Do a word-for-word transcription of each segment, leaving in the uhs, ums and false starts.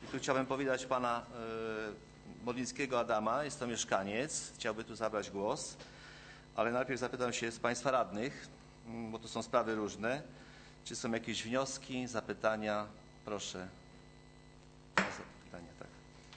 I tu chciałbym powitać pana y, Modlińskiego Adama, jest to mieszkaniec, chciałby tu zabrać głos, ale najpierw zapytam się z państwa radnych, bo to są sprawy różne, czy są jakieś wnioski, zapytania? Proszę. Zapytania, tak.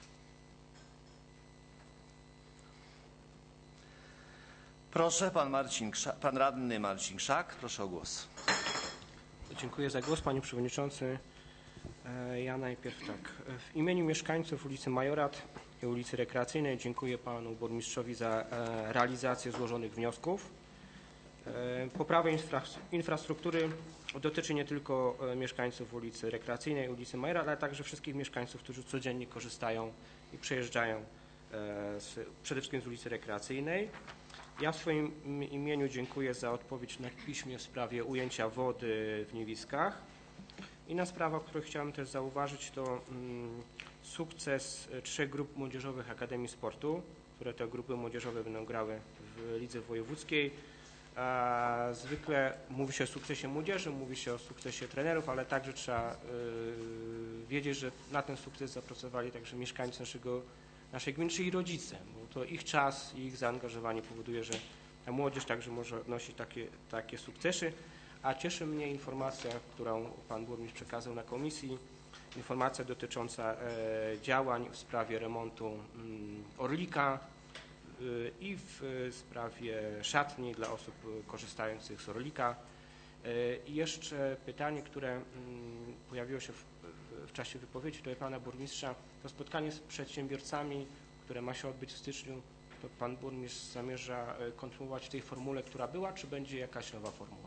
Proszę, pan Marcin Krzak, pan radny Marcin Krzak, proszę o głos. Dziękuję za głos, panie przewodniczący. Ja najpierw tak. W imieniu mieszkańców ulicy Majorat i ulicy Rekreacyjnej dziękuję panu burmistrzowi za realizację złożonych wniosków. Poprawa infra infrastruktury dotyczy nie tylko mieszkańców ulicy Rekreacyjnej, ulicy Majorat, ale także wszystkich mieszkańców, którzy codziennie korzystają i przejeżdżają z, przede wszystkim z ulicy Rekreacyjnej. Ja w swoim imieniu dziękuję za odpowiedź na piśmie w sprawie ujęcia wody w Niewiskach. Inna sprawa, którą chciałem też zauważyć, to mm, sukces trzech grup młodzieżowych Akademii Sportu, które te grupy młodzieżowe będą grały w lidze wojewódzkiej. A zwykle mówi się o sukcesie młodzieży, mówi się o sukcesie trenerów, ale także trzeba yy, wiedzieć, że na ten sukces zapracowali także mieszkańcy naszego naszej gminy, czyli rodzice, bo to ich czas i ich zaangażowanie powoduje, że ta młodzież także może odnosić takie, takie sukcesy, a cieszy mnie informacja, którą pan burmistrz przekazał na komisji, informacja dotycząca e, działań w sprawie remontu mm, Orlika e, i w e, sprawie szatni dla osób korzystających z Orlika. E, I jeszcze pytanie, które mm, pojawiło się w w czasie wypowiedzi tutaj pana burmistrza, to spotkanie z przedsiębiorcami, które ma się odbyć w styczniu, to pan burmistrz zamierza kontynuować w tej formule, która była, czy będzie jakaś nowa formuła?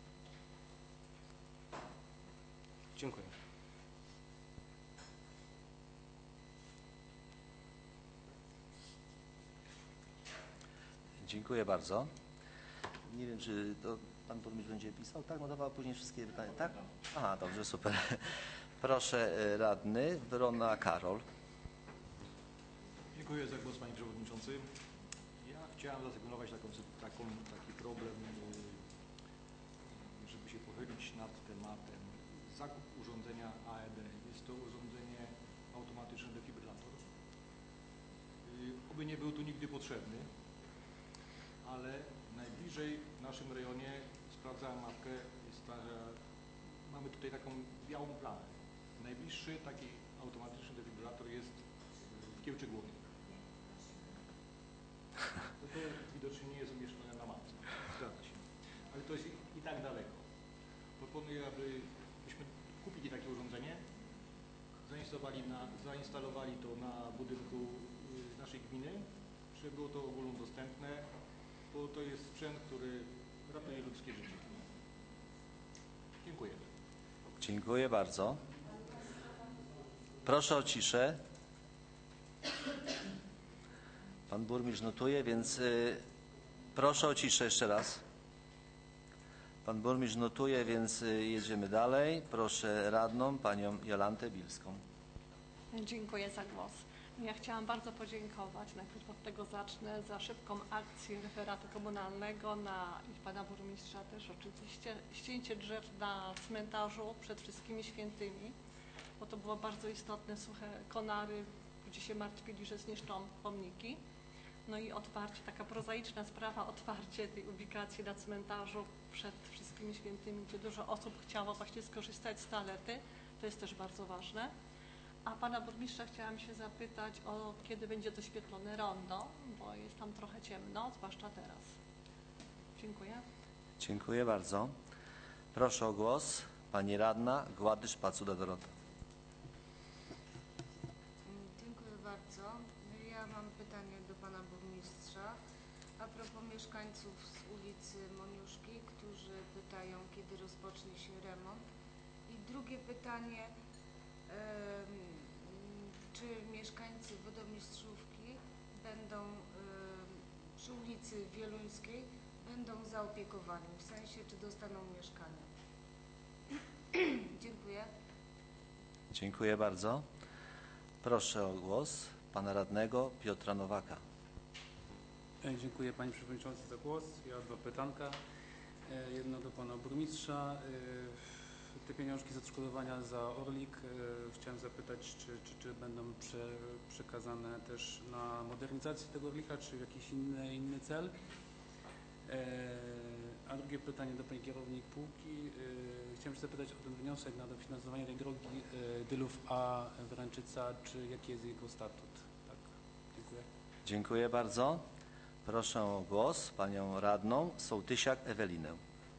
Dziękuję. Dziękuję bardzo. Nie wiem, czy to pan burmistrz będzie pisał, tak? Notował później wszystkie pytania, tak? Aha, dobrze, super. Proszę, radny Wrona Karol. Dziękuję za głos, panie przewodniczący. Ja chciałem zasygnalizować taką, taką, taki problem, żeby się pochylić nad tematem zakup urządzenia A E D. Jest to urządzenie automatyczny defibrylator. Oby nie był tu nigdy potrzebny, ale najbliżej w naszym rejonie, sprawdzałem mapkę, jest ta, mamy tutaj taką białą plamę. Najbliższy taki automatyczny defibrylator jest w Kiełczygłowie. To, to widocznie nie jest umieszczone na mapce. Zgadza się. Ale to jest i, i tak daleko. Proponuję, abyśmy kupili takie urządzenie, zainstalowali, na, zainstalowali to na budynku naszej gminy, żeby było to ogólnodostępne, bo to jest sprzęt, który ratuje ludzkie życie. Dziękuję. Dziękuję bardzo. Proszę o ciszę. Pan burmistrz notuje, więc y, proszę o ciszę jeszcze raz. Pan burmistrz notuje, więc y, jedziemy dalej. Proszę radną, panią Jolantę Bilską. Dziękuję za głos. Ja chciałam bardzo podziękować, najpierw od tego zacznę, za szybką akcję referatu komunalnego na i pana burmistrza też oczywiście, ścięcie drzew na cmentarzu przed wszystkimi świętymi, bo to było bardzo istotne, suche konary, ludzie się martwili, że zniszczą pomniki. No i otwarcie, taka prozaiczna sprawa, otwarcie tej ubikacji na cmentarzu przed wszystkimi świętymi, gdzie dużo osób chciało właśnie skorzystać z toalety, to jest też bardzo ważne. A pana burmistrza chciałam się zapytać, o kiedy będzie doświetlone rondo, bo jest tam trochę ciemno, zwłaszcza teraz. Dziękuję. Dziękuję bardzo. Proszę o głos pani radna Gładysz Pacuda Dorota. Dziękuję bardzo. Ja mam pytanie do pana burmistrza a propos mieszkańców z ulicy Moniuszki, którzy pytają, kiedy rozpocznie się remont. I drugie pytanie, czy mieszkańcy Wodomistrzówki będą przy ulicy Wieluńskiej będą zaopiekowani, w sensie czy dostaną mieszkania. Dziękuję. Dziękuję bardzo. Proszę o głos pana radnego Piotra Nowaka. Dziękuję panie przewodniczący za głos. Ja dwa pytanka. Jedno do pana burmistrza. te pieniążki z odszkodowania za Orlik. Chciałem zapytać, czy, czy, czy będą prze, przekazane też na modernizację tego Orlika, czy w jakiś inny, inny cel? A drugie pytanie do pani kierownik Pułki. Chciałem się zapytać o ten wniosek na dofinansowanie tej drogi Dylów A Wręczyca, czy jaki jest jego statut? Tak, dziękuję. Dziękuję bardzo. Proszę o głos panią radną Sołtysiak Ewelinę.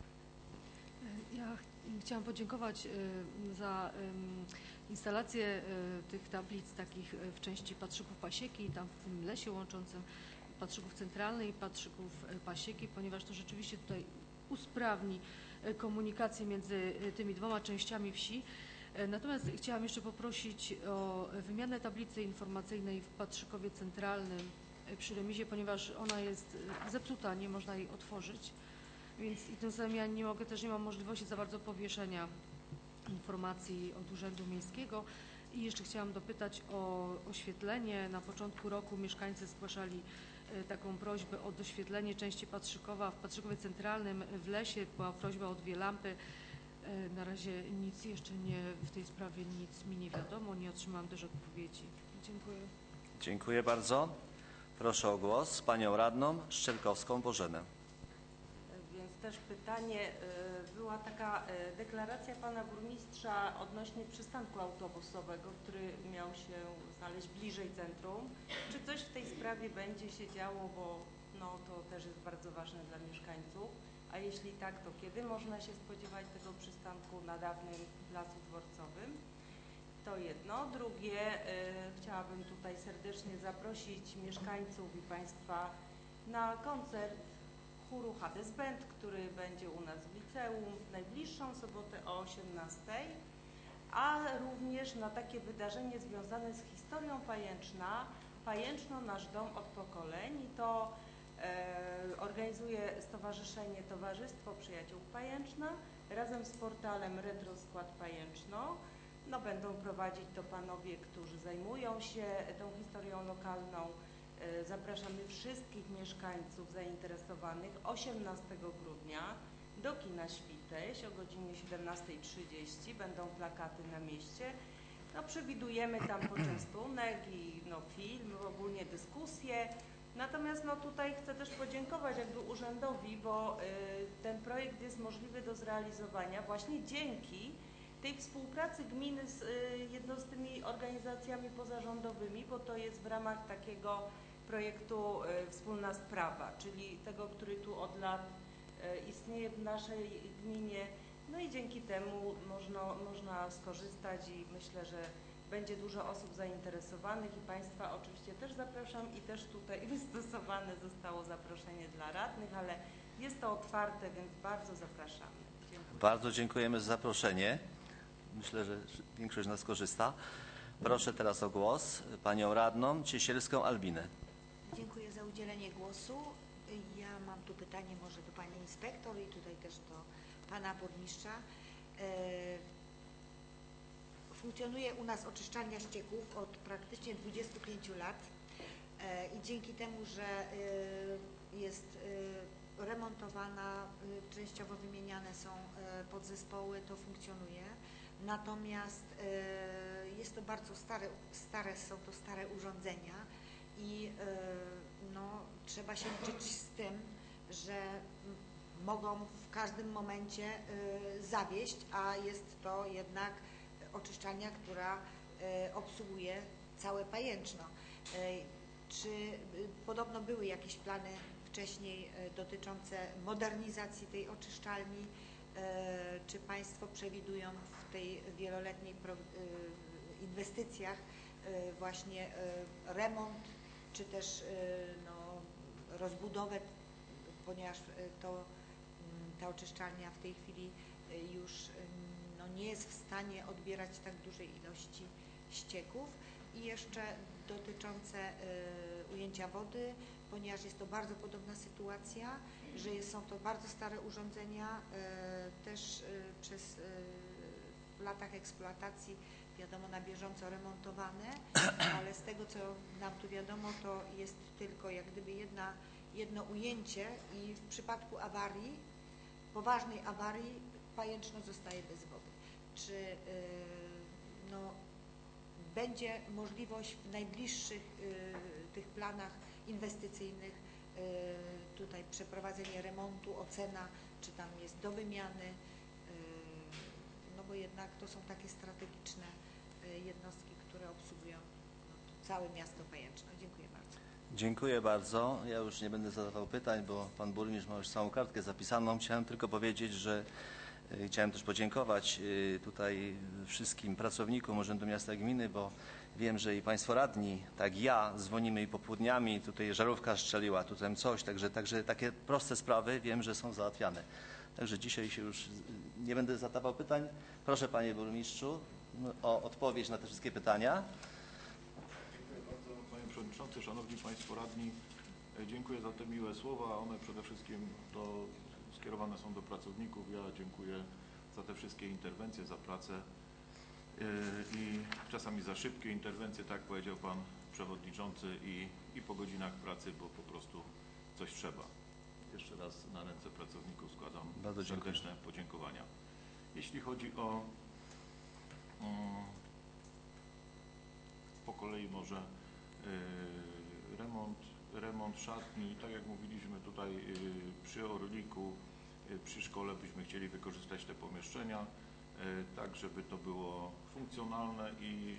Ja ch chciałam podziękować za instalację tych tablic takich w części Patrzyków Pasieki, tam w tym lesie łączącym Patrzyków Centralny i Patrzyków Pasieki, ponieważ to rzeczywiście tutaj usprawni komunikację między tymi dwoma częściami wsi. Natomiast chciałam jeszcze poprosić o wymianę tablicy informacyjnej w Patrzykowie Centralnym przy remizie, ponieważ ona jest zepsuta, nie można jej otworzyć. Więc i tym samym ja nie mogę, też nie mam możliwości za bardzo powieszenia informacji od Urzędu Miejskiego. I jeszcze chciałam dopytać o oświetlenie. Na początku roku mieszkańcy zgłaszali taką prośbę o doświetlenie części Patrzykowa w Patrzykowie Centralnym w lesie. Była prośba o dwie lampy. Na razie nic jeszcze nie, w tej sprawie nic mi nie wiadomo, nie otrzymałam też odpowiedzi. Dziękuję. Dziękuję bardzo. Proszę o głos panią radną Szczelkowską Bożenę. Więc też pytanie, była taka deklaracja pana burmistrza odnośnie przystanku autobusowego, który miał się znaleźć bliżej centrum. Czy coś w tej sprawie będzie się działo, bo no, to też jest bardzo ważne dla mieszkańców. A jeśli tak, to kiedy można się spodziewać tego przystanku na dawnym placu dworcowym? To jedno. Drugie, y, chciałabym tutaj serdecznie zaprosić mieszkańców i państwa na koncert chóru Hades Band, który będzie u nas w liceum w najbliższą sobotę o osiemnastej, a również na takie wydarzenie związane z historią Pajęczna, Pajęczno Nasz Dom od Pokoleń. I to e, organizuje Stowarzyszenie Towarzystwo Przyjaciół Pajęczna razem z portalem Retro Skład Pajęczno. No, będą prowadzić to panowie, którzy zajmują się tą historią lokalną. Zapraszamy wszystkich mieszkańców zainteresowanych osiemnastego grudnia do kina Świteś o godzinie siedemnastej trzydzieści. Będą plakaty na mieście. No, przewidujemy tam poczęstunek i no, film, ogólnie dyskusje. Natomiast no, tutaj chcę też podziękować jakby urzędowi, bo y, ten projekt jest możliwy do zrealizowania właśnie dzięki tej współpracy gminy z y, jednostkowymi organizacjami pozarządowymi, bo to jest w ramach takiego projektu y, Wspólna Sprawa, czyli tego, który tu od lat y, istnieje w naszej gminie. No i dzięki temu można, można skorzystać i myślę, że będzie dużo osób zainteresowanych i państwa oczywiście też zapraszam i też tutaj wystosowane zostało zaproszenie dla radnych, ale jest to otwarte, więc bardzo zapraszamy. Dziękuję. Bardzo dziękujemy za zaproszenie. Myślę, że większość z nas korzysta. Proszę teraz o głos panią radną Ciesielską Albinę. Dziękuję za udzielenie głosu. Ja mam tu pytanie może do pani inspektor i tutaj też do pana burmistrza. Funkcjonuje u nas oczyszczalnia ścieków od praktycznie dwudziestu pięciu lat i dzięki temu, że jest remontowana, częściowo wymieniane są podzespoły, to funkcjonuje. Natomiast jest to bardzo stare, stare są to stare urządzenia i no, trzeba się liczyć z tym, że mogą w każdym momencie zawieść, a jest to jednak oczyszczalnia, która obsługuje całe Pajęczno. Czy podobno były jakieś plany wcześniej dotyczące modernizacji tej oczyszczalni? Czy państwo przewidują w tej wieloletniej inwestycjach właśnie remont, czy też no, rozbudowę, ponieważ to, ta oczyszczalnia w tej chwili już no, nie jest w stanie odbierać tak dużej ilości ścieków. I jeszcze dotyczące ujęcia wody, ponieważ jest to bardzo podobna sytuacja, że jest, są to bardzo stare urządzenia, też przez w latach eksploatacji wiadomo na bieżąco remontowane, ale z tego co nam tu wiadomo, to jest tylko jak gdyby jedna, jedno ujęcie i w przypadku awarii, poważnej awarii, Pajęczno zostaje bez wody. czy y, no, będzie możliwość w najbliższych y, tych planach inwestycyjnych y, tutaj przeprowadzenie remontu, ocena, czy tam jest do wymiany, y, no bo jednak to są takie strategiczne y, jednostki, które obsługują no, całe miasto Pajęczno. Dziękuję bardzo. Dziękuję bardzo. Ja już nie będę zadawał pytań, bo pan burmistrz ma już całą kartkę zapisaną. Chciałem tylko powiedzieć, że y, chciałem też podziękować y, tutaj wszystkim pracownikom Urzędu Miasta i Gminy, bo wiem, że i państwo radni, tak ja, dzwonimy i popołudniami, tutaj żarówka strzeliła, tutaj coś, także, także takie proste sprawy wiem, że są załatwiane. Także dzisiaj się już nie będę zadawał pytań. Proszę panie burmistrzu o odpowiedź na te wszystkie pytania. Dziękuję bardzo panie przewodniczący, szanowni państwo radni. Dziękuję za te miłe słowa. One przede wszystkim do, skierowane są do pracowników. Ja dziękuję za te wszystkie interwencje, za pracę i czasami za szybkie interwencje, tak powiedział pan przewodniczący, i, i po godzinach pracy, bo po prostu coś trzeba. Jeszcze raz na ręce pracowników składam Bardzo serdeczne dziękuję. podziękowania. Jeśli chodzi o um, po kolei może y, remont, remont szatni, tak jak mówiliśmy tutaj y, przy Orliku, y, przy szkole byśmy chcieli wykorzystać te pomieszczenia, y, tak żeby to było funkcjonalne i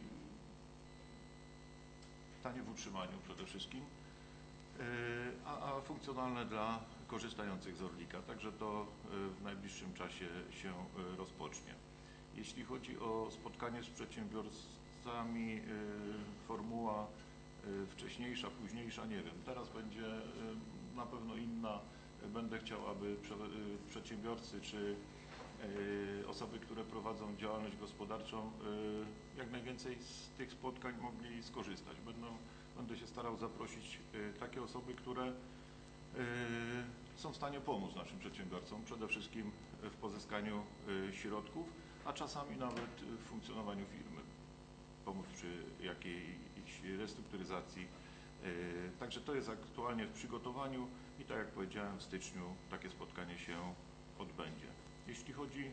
tanie w utrzymaniu przede wszystkim, a, a funkcjonalne dla korzystających z Orlika. Także to w najbliższym czasie się rozpocznie. Jeśli chodzi o spotkanie z przedsiębiorcami, formuła wcześniejsza, późniejsza, nie wiem. Teraz będzie na pewno inna. Będę chciał, aby przedsiębiorcy czy osoby, które prowadzą działalność gospodarczą, jak najwięcej z tych spotkań mogli skorzystać. Będą, będę się starał zaprosić takie osoby, które są w stanie pomóc naszym przedsiębiorcom, przede wszystkim w pozyskaniu środków, a czasami nawet w funkcjonowaniu firmy, pomóc przy jakiejś restrukturyzacji. Także to jest aktualnie w przygotowaniu i tak jak powiedziałem, w styczniu takie spotkanie się odbędzie. Jeśli chodzi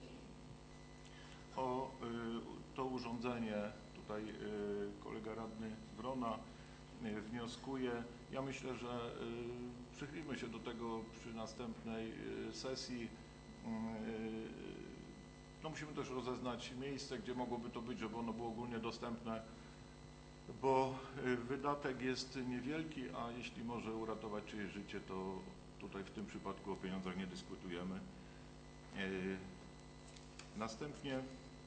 o y, to urządzenie, tutaj y, kolega radny Wrona y, wnioskuje. Ja myślę, że y, przychylimy się do tego przy następnej y, sesji. Y, no musimy też rozeznać miejsce, gdzie mogłoby to być, żeby ono było ogólnie dostępne, bo y, wydatek jest niewielki, a jeśli może uratować czyjeś życie, to tutaj w tym przypadku o pieniądzach nie dyskutujemy. Y, następnie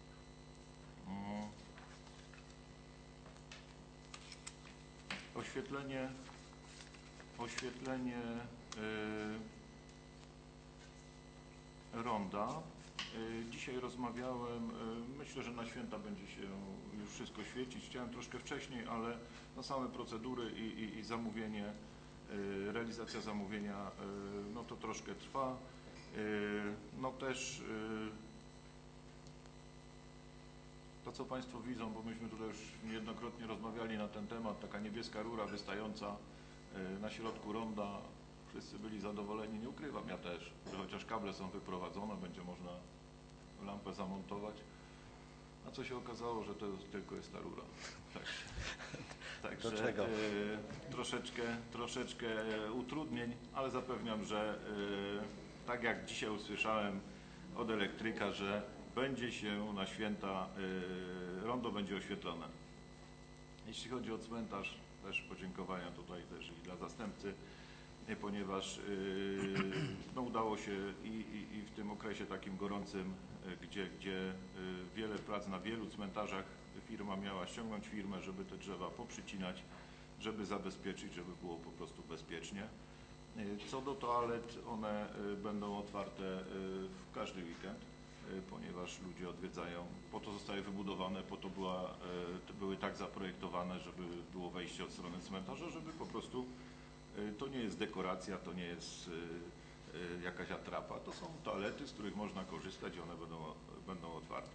Oświetlenie, oświetlenie y, ronda. Y, dzisiaj rozmawiałem, y, myślę, że na święta będzie się już wszystko świecić. Chciałem troszkę wcześniej, ale no same procedury i, i, i zamówienie, y, realizacja zamówienia, y, no to troszkę trwa. Y, no też y, to, co państwo widzą, bo myśmy tutaj już niejednokrotnie rozmawiali na ten temat, taka niebieska rura wystająca na środku ronda, wszyscy byli zadowoleni, nie ukrywam, ja też, że chociaż kable są wyprowadzone, będzie można lampę zamontować, a co się okazało, że to tylko jest ta rura. Tak. Także Do czego? e, troszeczkę, troszeczkę utrudnień, ale zapewniam, że e, tak jak dzisiaj usłyszałem od elektryka, że będzie się na święta, y, rondo będzie oświetlone. Jeśli chodzi o cmentarz, też podziękowania tutaj też i dla zastępcy, y, ponieważ y, no, udało się i, i, i w tym okresie takim gorącym, y, gdzie, gdzie y, wiele prac na wielu cmentarzach, firma miała ściągnąć firmę, żeby te drzewa poprzycinać, żeby zabezpieczyć, żeby było po prostu bezpiecznie. Y, co do toalet, one y, będą otwarte y, w każdy weekend, ponieważ ludzie odwiedzają, po to zostały wybudowane, po to była, były tak zaprojektowane, żeby było wejście od strony cmentarza, żeby po prostu, to nie jest dekoracja, to nie jest jakaś atrapa, to są toalety, z których można korzystać i one będą, będą otwarte.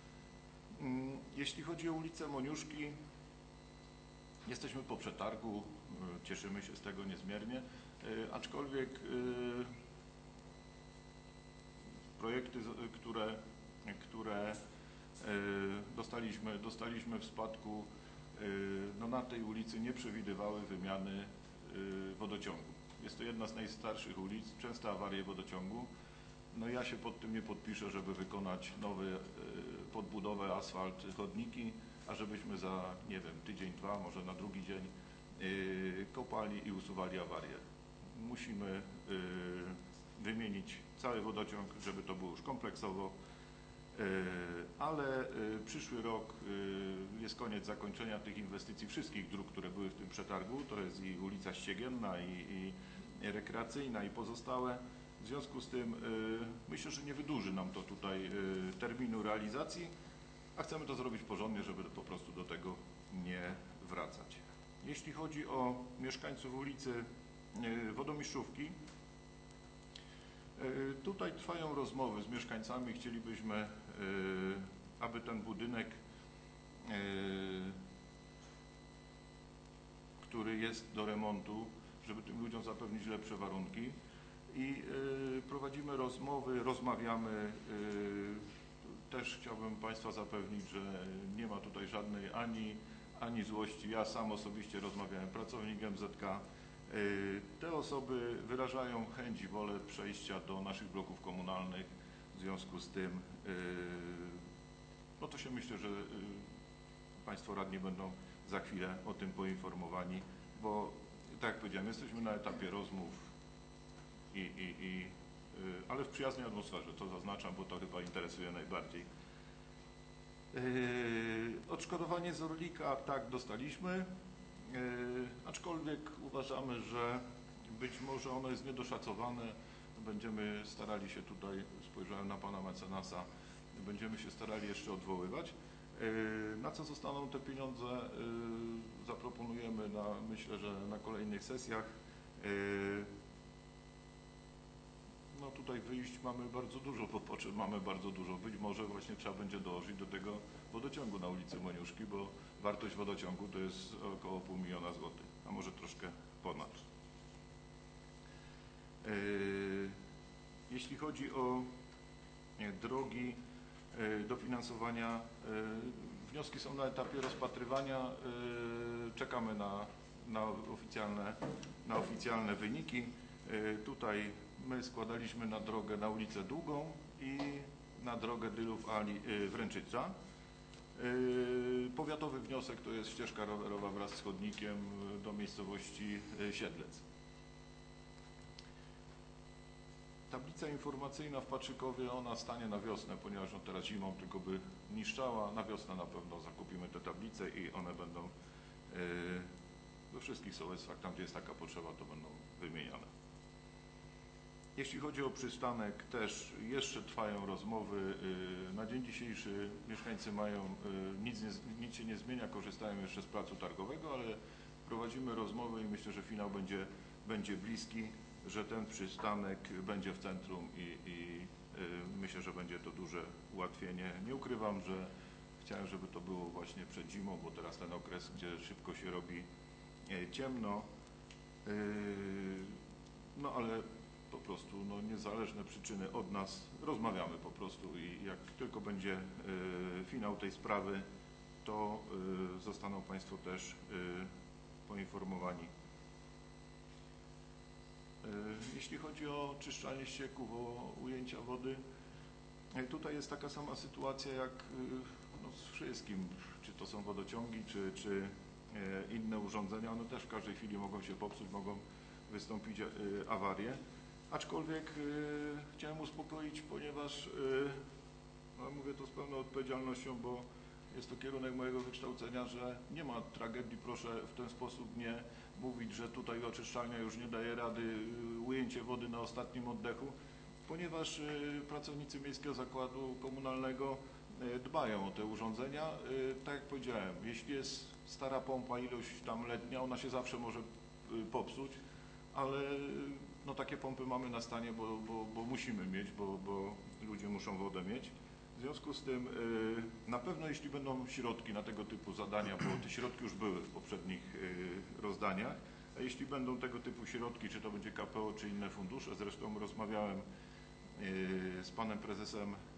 Jeśli chodzi o ulicę Moniuszki, jesteśmy po przetargu, cieszymy się z tego niezmiernie, aczkolwiek projekty, które które dostaliśmy, dostaliśmy w spadku, no na tej ulicy nie przewidywały wymiany wodociągu. Jest to jedna z najstarszych ulic, częste awarie wodociągu. No ja się pod tym nie podpiszę, żeby wykonać nowy podbudowę, asfalt, chodniki, a żebyśmy za, nie wiem, tydzień, dwa, może na drugi dzień kopali i usuwali awarię. Musimy wymienić cały wodociąg, żeby to było już kompleksowo, ale przyszły rok jest koniec zakończenia tych inwestycji wszystkich dróg, które były w tym przetargu. To jest i ulica Ściegienna, i, i rekreacyjna, i pozostałe. W związku z tym myślę, że nie wydłuży nam to tutaj terminu realizacji, a chcemy to zrobić porządnie, żeby po prostu do tego nie wracać. Jeśli chodzi o mieszkańców ulicy Wodomistrzówki, tutaj trwają rozmowy z mieszkańcami. Chcielibyśmy, aby ten budynek, który jest do remontu, żeby tym ludziom zapewnić lepsze warunki. I prowadzimy rozmowy, rozmawiamy. Też chciałbym Państwa zapewnić, że nie ma tutaj żadnej ani, ani złości. Ja sam osobiście rozmawiałem, pracownik M Z K. Te osoby wyrażają chęć i wolę przejścia do naszych bloków komunalnych. W związku z tym, no to się myślę, że Państwo radni będą za chwilę o tym poinformowani, bo tak jak powiedziałem, jesteśmy na etapie rozmów, i, i, i, ale w przyjaznej atmosferze, to zaznaczam, bo to chyba interesuje najbardziej. Odszkodowanie z Orlika, tak, dostaliśmy. Yy, aczkolwiek uważamy, że być może ono jest niedoszacowane. Będziemy starali się tutaj, spojrzałem na pana mecenasa, będziemy się starali jeszcze odwoływać. Yy, na co zostaną te pieniądze, yy, zaproponujemy na, myślę, że na kolejnych sesjach. Yy, no tutaj wyjść mamy bardzo dużo, bo potrzeb mamy bardzo dużo. Być może właśnie trzeba będzie dołożyć do tego wodociągu na ulicy Moniuszki, bo wartość wodociągu to jest około pół miliona złotych, a może troszkę ponad. Jeśli chodzi o drogi, dofinansowania, wnioski są na etapie rozpatrywania. Czekamy na, na, oficjalne, na oficjalne wyniki. Tutaj my składaliśmy na drogę na ulicę Długą i na drogę Dylów-Wręczyca. Powiatowy wniosek to jest ścieżka rowerowa wraz z chodnikiem do miejscowości Siedlec. Tablica informacyjna w Patrzykowie, ona stanie na wiosnę, ponieważ no teraz zimą tylko by niszczała. Na wiosnę na pewno zakupimy te tablice i one będą we wszystkich sołectwach, tam gdzie jest taka potrzeba, to będą wymieniane. Jeśli chodzi o przystanek, też jeszcze trwają rozmowy. Na dzień dzisiejszy mieszkańcy mają, nic, nie, nic się nie zmienia, korzystają jeszcze z placu targowego, ale prowadzimy rozmowy i myślę, że finał będzie, będzie bliski, że ten przystanek będzie w centrum i, i myślę, że będzie to duże ułatwienie. Nie ukrywam, że chciałem, żeby to było właśnie przed zimą, bo teraz ten okres, gdzie szybko się robi ciemno, no ale po prostu no, niezależne przyczyny od nas, rozmawiamy po prostu i jak tylko będzie y, finał tej sprawy, to y, zostaną Państwo też y, poinformowani. Y, jeśli chodzi o czyszczanie ścieków, o ujęcia wody, y, tutaj jest taka sama sytuacja jak y, no, z wszystkim, czy to są wodociągi, czy, czy y, inne urządzenia, one też w każdej chwili mogą się popsuć, mogą wystąpić y, awarie. Aczkolwiek y, chciałem uspokoić, ponieważ y, no, mówię to z pełną odpowiedzialnością, bo jest to kierunek mojego wykształcenia, że nie ma tragedii, proszę w ten sposób nie mówić, że tutaj oczyszczalnia już nie daje rady, y, ujęcie wody na ostatnim oddechu, ponieważ y, pracownicy Miejskiego Zakładu Komunalnego y, dbają o te urządzenia. Y, tak jak powiedziałem, jeśli jest stara pompa, ilość tam letnia, ona się zawsze może y, popsuć, ale no takie pompy mamy na stanie, bo, bo, bo musimy mieć, bo, bo ludzie muszą wodę mieć. W związku z tym y, na pewno jeśli będą środki na tego typu zadania, bo te środki już były w poprzednich y, rozdaniach, a jeśli będą tego typu środki, czy to będzie K P O, czy inne fundusze, zresztą rozmawiałem y, z panem prezesem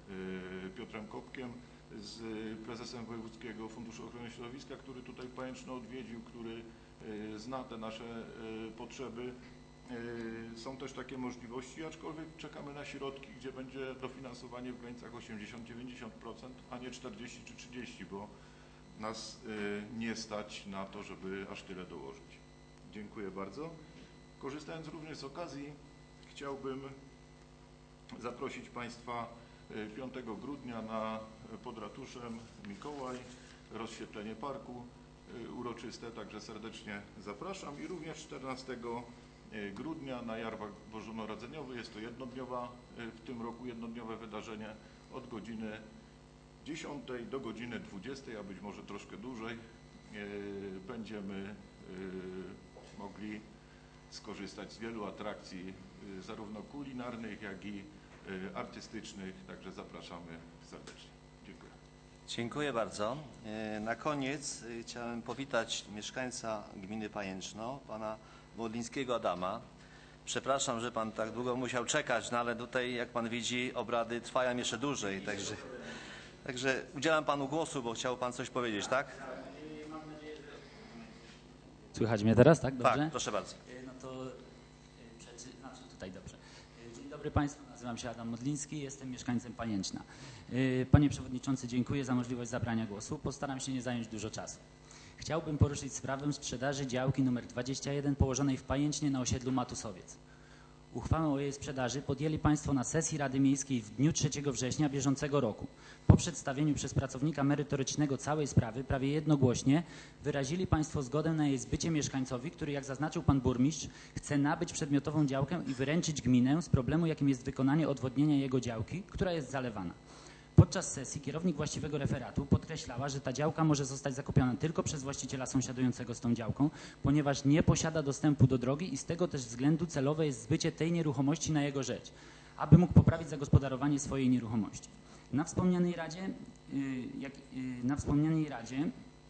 Piotrem Kopkiem, z prezesem Wojewódzkiego Funduszu Ochrony Środowiska, który tutaj Pajęczno odwiedził, który zna te nasze potrzeby. Są też takie możliwości, aczkolwiek czekamy na środki, gdzie będzie dofinansowanie w granicach osiemdziesiąt do dziewięćdziesięciu procent, a nie czterdzieści czy trzydzieści, bo nas nie stać na to, żeby aż tyle dołożyć. Dziękuję bardzo. Korzystając również z okazji, chciałbym zaprosić Państwa piątego grudnia na pod ratuszem Mikołaj, rozświetlenie parku uroczyste, także serdecznie zapraszam, i również czternastego grudnia na Jarmark Bożonarodzeniowy. Jest to jednodniowa, w tym roku jednodniowe wydarzenie od godziny dziesiątej do godziny dwudziestej, a być może troszkę dłużej. Będziemy mogli skorzystać z wielu atrakcji, zarówno kulinarnych, jak i artystycznych, także zapraszamy serdecznie. Dziękuję. Dziękuję bardzo. Na koniec chciałem powitać mieszkańca gminy Pajęczno, pana Modlińskiego Adama. Przepraszam, że pan tak długo musiał czekać, no ale tutaj, jak pan widzi, obrady trwają jeszcze dłużej, także, także udzielam panu głosu, bo chciał pan coś powiedzieć, tak? Słychać mnie teraz, tak? Dobrze? Tak, proszę bardzo. No to przed, znaczy tutaj dobrze. Dzień dobry Państwu, nazywam się Adam Modliński, jestem mieszkańcem Pajęczna. Panie Przewodniczący, dziękuję za możliwość zabrania głosu. Postaram się nie zająć dużo czasu. Chciałbym poruszyć sprawę sprzedaży działki numer dwadzieścia jeden położonej w Pajęcznie na osiedlu Matusowiec. Uchwałę o jej sprzedaży podjęli Państwo na sesji Rady Miejskiej w dniu trzeciego września bieżącego roku. Po przedstawieniu przez pracownika merytorycznego całej sprawy prawie jednogłośnie wyrazili Państwo zgodę na jej zbycie mieszkańcowi, który, jak zaznaczył Pan Burmistrz, chce nabyć przedmiotową działkę i wyręczyć gminę z problemu, jakim jest wykonanie odwodnienia jego działki, która jest zalewana. Podczas sesji kierownik właściwego referatu podkreślała, że ta działka może zostać zakupiona tylko przez właściciela sąsiadującego z tą działką, ponieważ nie posiada dostępu do drogi i z tego też względu celowe jest zbycie tej nieruchomości na jego rzecz, aby mógł poprawić zagospodarowanie swojej nieruchomości. Na wspomnianej radzie, jak, na wspomnianej radzie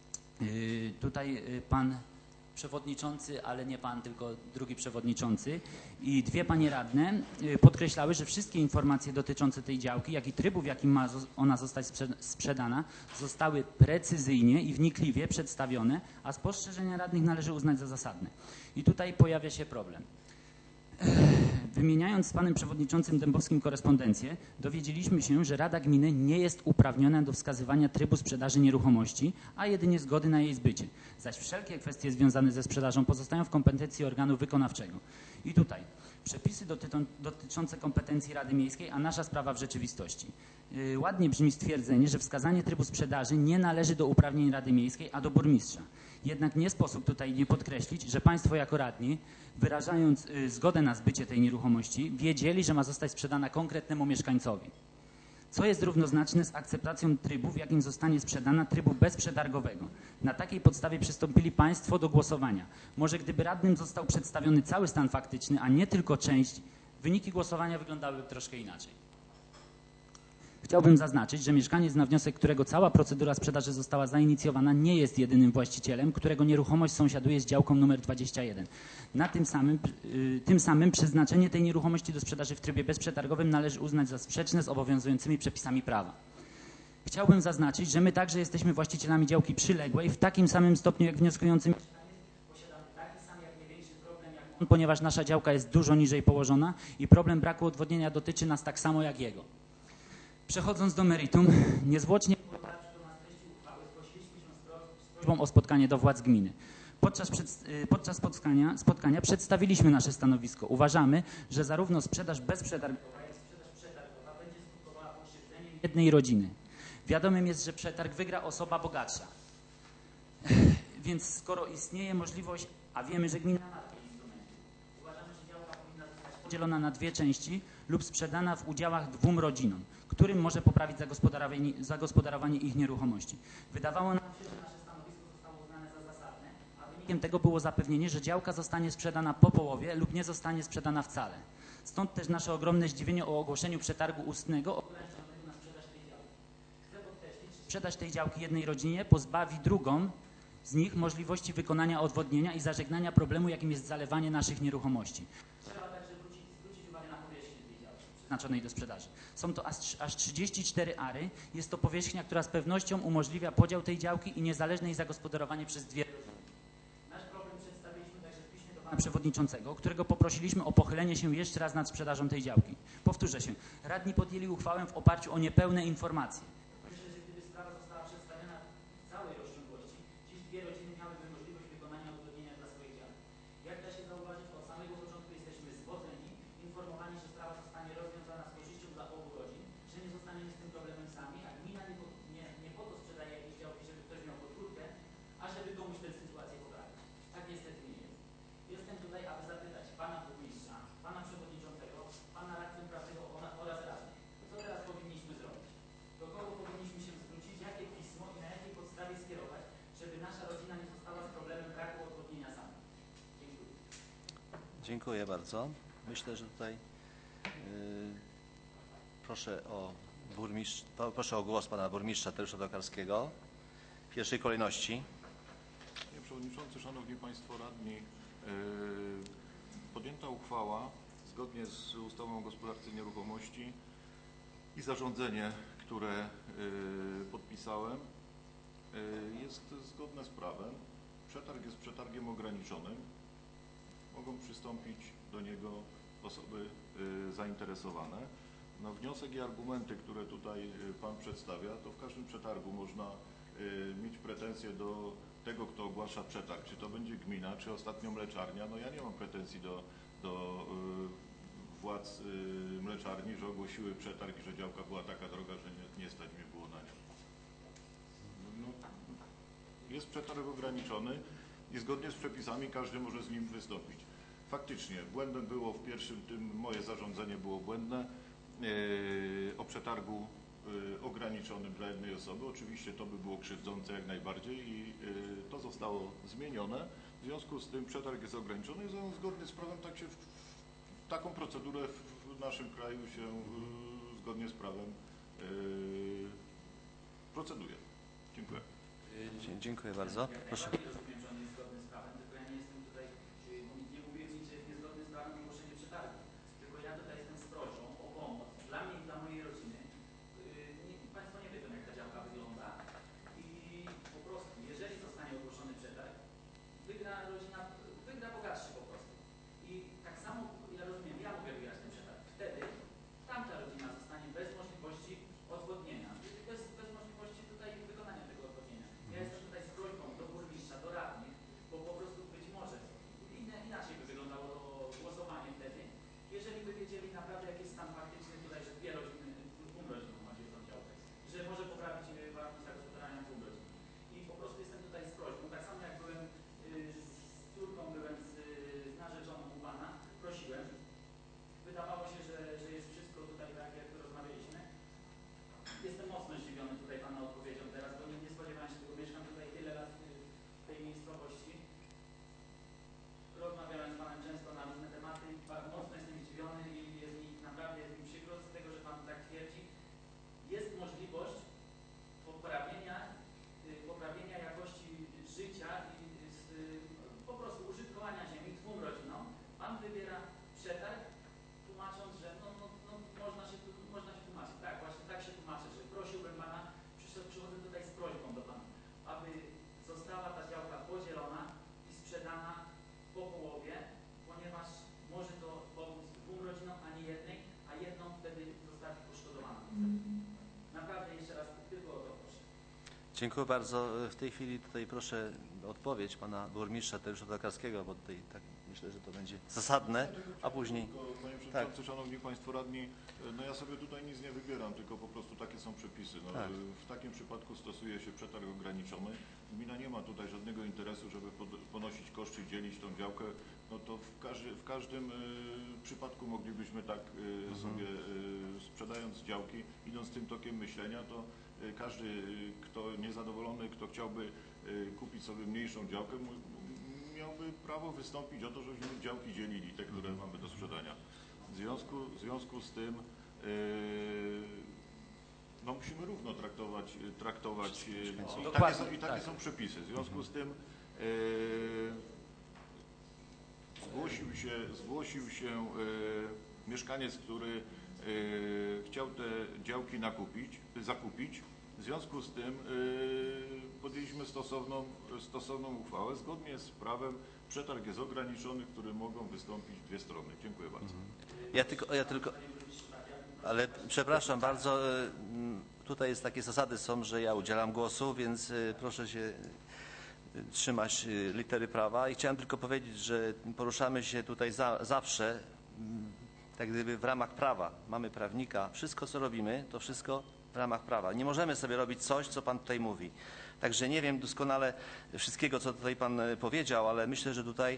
tutaj pan przewodniczący, ale nie pan, tylko drugi przewodniczący i dwie panie radne podkreślały, że wszystkie informacje dotyczące tej działki, jak i trybu, w jakim ma ona zostać sprzedana, zostały precyzyjnie i wnikliwie przedstawione, a spostrzeżenia radnych należy uznać za zasadne. I tutaj pojawia się problem. Wymieniając z panem przewodniczącym Dębowskim korespondencję, dowiedzieliśmy się, że Rada Gminy nie jest uprawniona do wskazywania trybu sprzedaży nieruchomości, a jedynie zgody na jej zbycie. Zaś wszelkie kwestie związane ze sprzedażą pozostają w kompetencji organu wykonawczego. I tutaj przepisy dotyczą, dotyczące kompetencji Rady Miejskiej, a nasza sprawa w rzeczywistości. Yy, ładnie brzmi stwierdzenie, że wskazanie trybu sprzedaży nie należy do uprawnień Rady Miejskiej, a do burmistrza. Jednak nie sposób tutaj nie podkreślić, że Państwo jako radni, wyrażając y, zgodę na zbycie tej nieruchomości, wiedzieli, że ma zostać sprzedana konkretnemu mieszkańcowi. Co jest równoznaczne z akceptacją trybu, w jakim zostanie sprzedana, trybu bezprzetargowego. Na takiej podstawie przystąpili Państwo do głosowania. Może gdyby radnym został przedstawiony cały stan faktyczny, a nie tylko część, wyniki głosowania wyglądałyby troszkę inaczej. Chciałbym zaznaczyć, że mieszkaniec, na wniosek którego cała procedura sprzedaży została zainicjowana, nie jest jedynym właścicielem, którego nieruchomość sąsiaduje z działką numer dwadzieścia jeden. Na tym samym, y, tym samym przeznaczenie tej nieruchomości do sprzedaży w trybie bezprzetargowym należy uznać za sprzeczne z obowiązującymi przepisami prawa. Chciałbym zaznaczyć, że my także jesteśmy właścicielami działki przyległej w takim samym stopniu jak wnioskujący mieszkaniec. Posiadamy taki sam, jak nie większy problem jak on, ponieważ nasza działka jest dużo niżej położona i problem braku odwodnienia dotyczy nas tak samo jak jego. Przechodząc do meritum, niezwłocznie po dotarciu do nas treści uchwały zgłosiliśmy się z prośbą o spotkanie do władz gminy. Podczas, przed, podczas spotkania, spotkania przedstawiliśmy nasze stanowisko. Uważamy, że zarówno sprzedaż bezprzetargowa, jak i sprzedaż przetargowa będzie skutkowała pokrzywdzeniem jednej rodziny. Wiadomym jest, że przetarg wygra osoba bogatsza. Więc skoro istnieje możliwość, a wiemy, że gmina ma takie instrumenty, uważamy, że działka powinna zostać podzielona na dwie części lub sprzedana w udziałach dwóm rodzinom, którym może poprawić zagospodarowanie, zagospodarowanie ich nieruchomości. Wydawało nam się, że nasze stanowisko zostało uznane za zasadne, a wynikiem tego było zapewnienie, że działka zostanie sprzedana po połowie lub nie zostanie sprzedana wcale. Stąd też nasze ogromne zdziwienie o ogłoszeniu przetargu ustnego ograniczonego na sprzedaż tej działki. Chcę podkreślić, że sprzedaż tej działki jednej rodzinie pozbawi drugą z nich możliwości wykonania odwodnienia i zażegnania problemu, jakim jest zalewanie naszych nieruchomości. Trzeba także wrócić, zwrócić uwagę na powierzchnię tej działki. przeznaczonej do sprzedaży. Są to aż, aż trzydzieści cztery ary. Jest to powierzchnia, która z pewnością umożliwia podział tej działki i niezależne jej zagospodarowanie przez dwie rodziny. Nasz problem przedstawiliśmy także w piśmie do pana przewodniczącego, którego poprosiliśmy o pochylenie się jeszcze raz nad sprzedażą tej działki. Powtórzę się, radni podjęli uchwałę w oparciu o niepełne informacje. Myślę, że gdyby sprawa została przedstawiona w całej rozciągłości, dziś dwie rodziny miałyby możliwość wykonania uzgodnienia dla swoich działek. Jak da się zauważyć, od samego początku jesteśmy zwodzeni, informowani, że sprawa zostanie rozwiązana z korzyścią dla obu rodzin, że nie zostaniemy z tym problemem sami, a gmina nie po, nie, nie po to sprzedaje jakieś działki, żeby ktoś miał podwórkę, a żeby komuś tę sytuację poprawić. Tak niestety nie jest. Jestem tutaj, aby zapytać pana burmistrza, pana przewodniczącego, pana radcę prawnego oraz radnych. Co teraz powinniśmy zrobić? Do kogo powinniśmy się zwrócić? Jakie pismo i na jakiej podstawie skierować, żeby nasza rodzina nie została z problemem braku odwodnienia sama? Dziękuję. Dziękuję bardzo. Myślę, że tutaj yy, proszę o burmistrz, proszę o głos pana burmistrza Tadeusza Tokarskiego w pierwszej kolejności. Panie Przewodniczący, Szanowni Państwo Radni, yy, podjęta uchwała zgodnie z ustawą o gospodarce nieruchomości i zarządzenie, które yy, podpisałem, yy, jest zgodne z prawem. Przetarg jest przetargiem ograniczonym. Mogą przystąpić do niego osoby y, zainteresowane. No, wniosek i argumenty, które tutaj y, Pan przedstawia, to w każdym przetargu można y, mieć pretensje do tego, kto ogłasza przetarg. Czy to będzie gmina, czy ostatnio mleczarnia. No ja nie mam pretensji do, do y, władz y, mleczarni, że ogłosiły przetarg i że działka była taka droga, że nie, nie stać mnie było na nią. No, jest przetarg ograniczony i zgodnie z przepisami każdy może z nim wystąpić. Faktycznie, błędem było w pierwszym, tym moje zarządzenie było błędne, yy, o przetargu yy, ograniczonym dla jednej osoby. Oczywiście to by było krzywdzące jak najbardziej i yy, to zostało zmienione. W związku z tym przetarg jest ograniczony i on zgodnie z prawem tak się w, w taką procedurę w, w naszym kraju się yy, zgodnie z prawem yy, proceduje. Dziękuję. Dziękuję bardzo. Proszę. Rozumiem, że on jest zgodny z prawem, tylko ja nie jestem tutaj, nie mówię nic, że jest niezgodny z prawem ogłoszenie przetargu. Tylko ja tutaj jestem z prośbą o pomoc dla mnie i dla mojej rodziny. Nie, Państwo nie wiedzą, jak ta działka wygląda i po prostu, jeżeli zostanie ogłoszony przetarg, wygra rodzina, wygra bogatszy po prostu. I tak samo, ja rozumiem, ja mogę wygrać ten przetarg. Wtedy tamta rodzina zostanie bez możliwości odwodnienia, bez, bez możliwości tutaj wykonania tego odwodnienia. Ja jestem tutaj z prośbą do burmistrza, do radnych, bo po prostu być może inne, inaczej by wyglądało to głosowanie wtedy, jeżeli by wiedzieli naprawdę, jaki jest stan faktyczny tutaj, że dwie rodziny, dwóm rodzinom chodzi o tą działkę, że może poprawić warunki zagospodarowania dwóm rodzinom. I po prostu jestem tutaj z prośbą, tak samo jak byłem y, z córką, byłem z, z narzeczoną u pana, prosiłem, wydawało się, że, że jest wszystko tutaj tak, jak rozmawialiśmy. Jestem mocno zdziwiony tutaj pana odpowiedzią teraz, bo nie, nie spodziewałem się tego. Mieszkam tutaj tyle lat w tej miejscowości. Rozmawiałem z panem często na różne tematy. Mocno jestem zdziwiony i jest mi naprawdę jest mi przykro z tego, że pan tak twierdzi. Jest możliwość poprawienia, poprawienia jakości życia i z, po prostu użytkowania ziemi dwóm rodzinom. Pan wybiera przetarg, tłumacząc, że no, no, no, można, się, można się tłumaczyć. Tak, właśnie tak się tłumaczę, że prosiłbym pana, przychodzę tutaj z prośbą do pana, aby została ta działka podzielona i sprzedana po połowie, ponieważ może to pomóc dwóm rodzinom, a nie jednej, a jedną wtedy zostawić poszkodowaną. Naprawdę jeszcze raz tylko o to proszę. Dziękuję bardzo. W tej chwili tutaj proszę o odpowiedź pana burmistrza Tadeusza Tokarskiego, bo tutaj tak myślę, że to będzie zasadne, a później... Panie Przewodniczący, tak. Szanowni Państwo Radni, no ja sobie tutaj nic nie wybieram, tylko po prostu takie są przepisy. No, tak. W takim przypadku stosuje się przetarg ograniczony. Gmina nie ma tutaj żadnego interesu, żeby ponosić koszty i dzielić tą działkę. No to w, każdy, w każdym y, przypadku moglibyśmy tak y, mhm. sobie, y, sprzedając działki, idąc tym tokiem myślenia, to y, każdy, y, kto niezadowolony, kto chciałby y, kupić sobie mniejszą działkę, miałby prawo wystąpić o to, żebyśmy działki dzielili, te, które mhm. mamy do sprzedania. W związku, w związku z tym yy, no musimy równo traktować, traktować yy, i, takie są, i takie tak. są przepisy. W związku z tym yy, zgłosił się, zgłosił się yy, mieszkaniec, który y, chciał te działki nakupić, zakupić. W związku z tym y, podjęliśmy stosowną, stosowną uchwałę. Zgodnie z prawem przetarg jest ograniczony, w którym mogą wystąpić dwie strony. Dziękuję bardzo. Ja tylko, ja tylko, ale przepraszam bardzo, y, tutaj jest takie zasady są, że ja udzielam głosu, więc y, proszę się y, trzymać y, litery prawa i chciałem tylko powiedzieć, że poruszamy się tutaj za, zawsze mm, tak gdyby w ramach prawa. Mamy prawnika, wszystko co robimy, to wszystko w ramach prawa. Nie możemy sobie robić coś, co Pan tutaj mówi. Także nie wiem doskonale wszystkiego, co tutaj Pan powiedział, ale myślę, że tutaj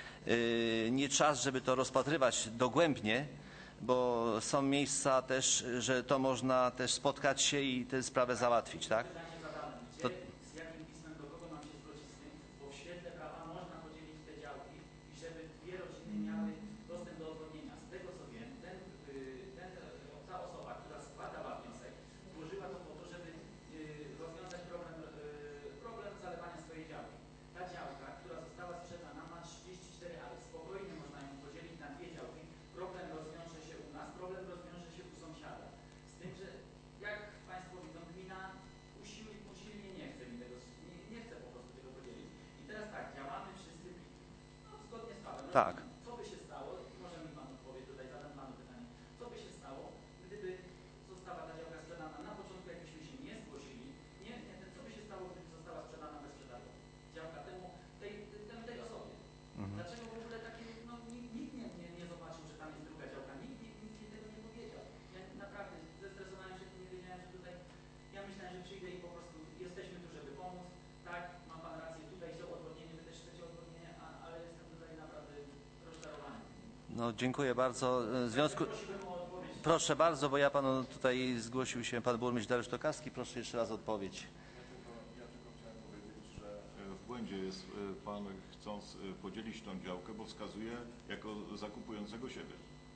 yy, nie czas, żeby to rozpatrywać dogłębnie, bo są miejsca też, że to można też spotkać się i tę sprawę załatwić, tak? To... Z jakim pismem do kogo mam się zwrócić z tym, bo w świetle prawa można podzielić te działki i żeby dwie rodziny miały dostęp do odwodnienia. Z tego co wiem, ten, ten, ta osoba, która składała wniosek, złożyła to po to, żeby rozwiązać problem, problem zalewania swojej działki. Ta działka, która została sprzedana, ma trzydzieści cztery ale spokojnie można ją podzielić na dwie działki. Problem rozwiąże się u nas, problem rozwiąże się u sąsiada. Z tym, że jak Państwo widzą, gmina usilnie, usilnie nie chce mi tego, nie, nie chce po prostu tego podzielić. I teraz tak, działamy wszyscy no, zgodnie z prawem. Tak. Co by się stało, może mi Pan odpowie tutaj, zadam Panu pytanie, co by się stało, gdyby została ta działka sprzedana na początku, jakbyśmy się nie zgłosili, nie, nie, co by się stało, gdyby została sprzedana bez przetargu? Działka temu, tej, tej, tej osobie. Mhm. Dlaczego w ogóle taki, no nikt, nikt nie, nie, nie zobaczył, że tam jest druga działka, nikt, nikt, nikt mi tego nie powiedział. Ja naprawdę zestresowałem się, nie wiedziałem, że tutaj, ja myślałem, że przyjdę i po prostu jesteśmy tu, żeby pomóc. Tak, ma Pan rację, tutaj są odwodnienie, Wy też chcecie odwodnienie, a, ale jestem tutaj naprawdę rozczarowany. No, dziękuję bardzo. W związku... Proszę bardzo, bo ja Panu tutaj zgłosił się Pan Burmistrz Dariusz Tokarski. Proszę jeszcze raz odpowiedź. Ja tylko chciałem powiedzieć, że w błędzie jest Pan, chcąc podzielić tą działkę, bo wskazuje jako zakupującego siebie.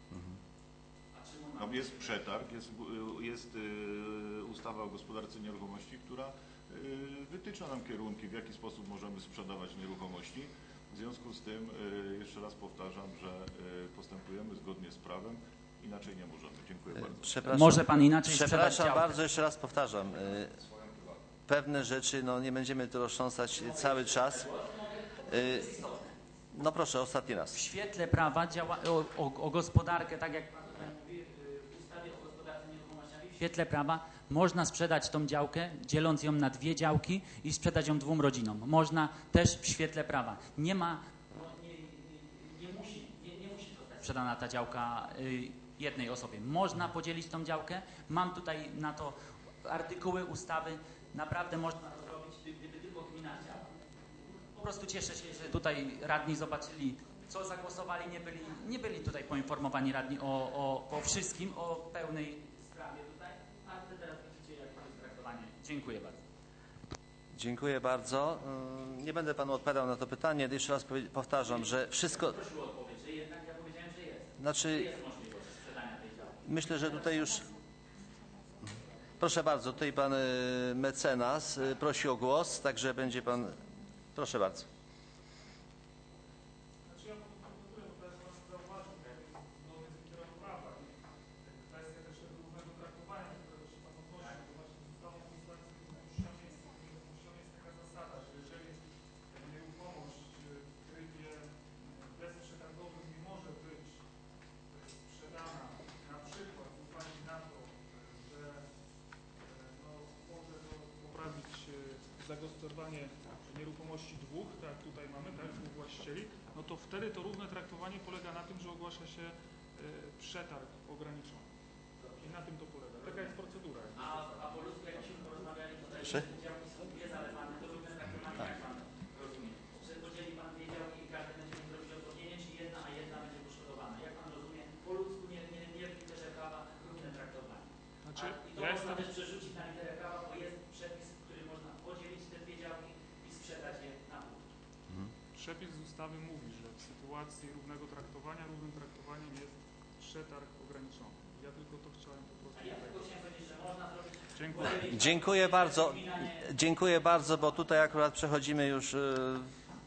Tam jest przetarg, jest, jest ustawa o gospodarce nieruchomości, która wytycza nam kierunki, w jaki sposób możemy sprzedawać nieruchomości. W związku z tym jeszcze raz powtarzam, że postępujemy zgodnie z prawem, inaczej nie możemy. Dziękuję bardzo. Przepraszam, Może Pan inaczej Przepraszam bardzo, jeszcze raz powtarzam. Pewne rzeczy, no nie będziemy tu roztrząsać cały czas. No proszę, ostatni raz. W świetle prawa działa o, o, o gospodarkę, tak jak Pan tutaj mówi w ustawie o gospodarce nieruchomościami, w świetle prawa można sprzedać tą działkę, dzieląc ją na dwie działki i sprzedać ją dwóm rodzinom. Można też w świetle prawa. Nie ma, no, nie, nie, nie, musi, nie, nie musi zostać sprzedana ta działka y, jednej osobie. Można podzielić tą działkę. Mam tutaj na to artykuły ustawy. Naprawdę można to zrobić, gdyby tylko gmina chciała. Po prostu cieszę się, że tutaj radni zobaczyli, co zagłosowali, nie byli, nie byli tutaj poinformowani radni o, o, o wszystkim, o pełnej sprawie tutaj, a wy teraz widzicie, jak to jest traktowanie. Dziękuję bardzo. Dziękuję bardzo. Nie będę Panu odpowiadał na to pytanie. Jeszcze raz powtarzam, że wszystko... Prosił o odpowiedź, że jednak ja powiedziałem, że jest. Znaczy, że jest możliwość sprzedania tej działki. myślę, że tutaj już... Proszę bardzo, tutaj Pan mecenas prosi o głos, także będzie Pan... Proszę bardzo. Znaczy ja podpisuję, bo to jest Wasze zauważenie, jak jest zgodnie z literą prawa i kwestia też tego równego traktowania, które też Pan odnosi, to właśnie zostało w ustawie z nieruchomościami jest, nieruchomościami jest taka zasada, że jeżeli nieruchomość w trybie bezprzetargowym nie może być sprzedana na przykład z uwagi na to, że no, może to poprawić zagospodarowanie nieruchomości dwóch, tak jak tutaj mamy, tak, dwóch właścicieli, no to wtedy to równe traktowanie polega na tym, że ogłasza się y, przetarg ograniczony. I na tym to polega. Taka jest procedura. A, a po ludzku, jakbyśmy porozmawiali tutaj, Proszę? że działki są dwie zalewane, to równe traktowanie, jak Pan rozumie? Że podzieli Pan dwie działki i każdy będzie mógł zrobić odwodnienie, czy jedna, a jedna będzie poszkodowana. Jak Pan rozumie? Po ludzku nie, nie, nie w literze prawa równe traktowanie. Znaczy, A, I to ja można jestem... też przerzucić na literę prawa, bo jest przepis, w którym można podzielić te dwie działki i sprzedać je na pół. Przepis z ustawy mówi, że w sytuacji równego traktowania, równym traktowaniem jest przetarg ograniczony. Ja tylko to chciałem po prostu... A ja tylko chciałem powiedzieć, że można zrobić... Dziękuję. Dziękuję bardzo. Dziękuję bardzo, bo tutaj akurat przechodzimy już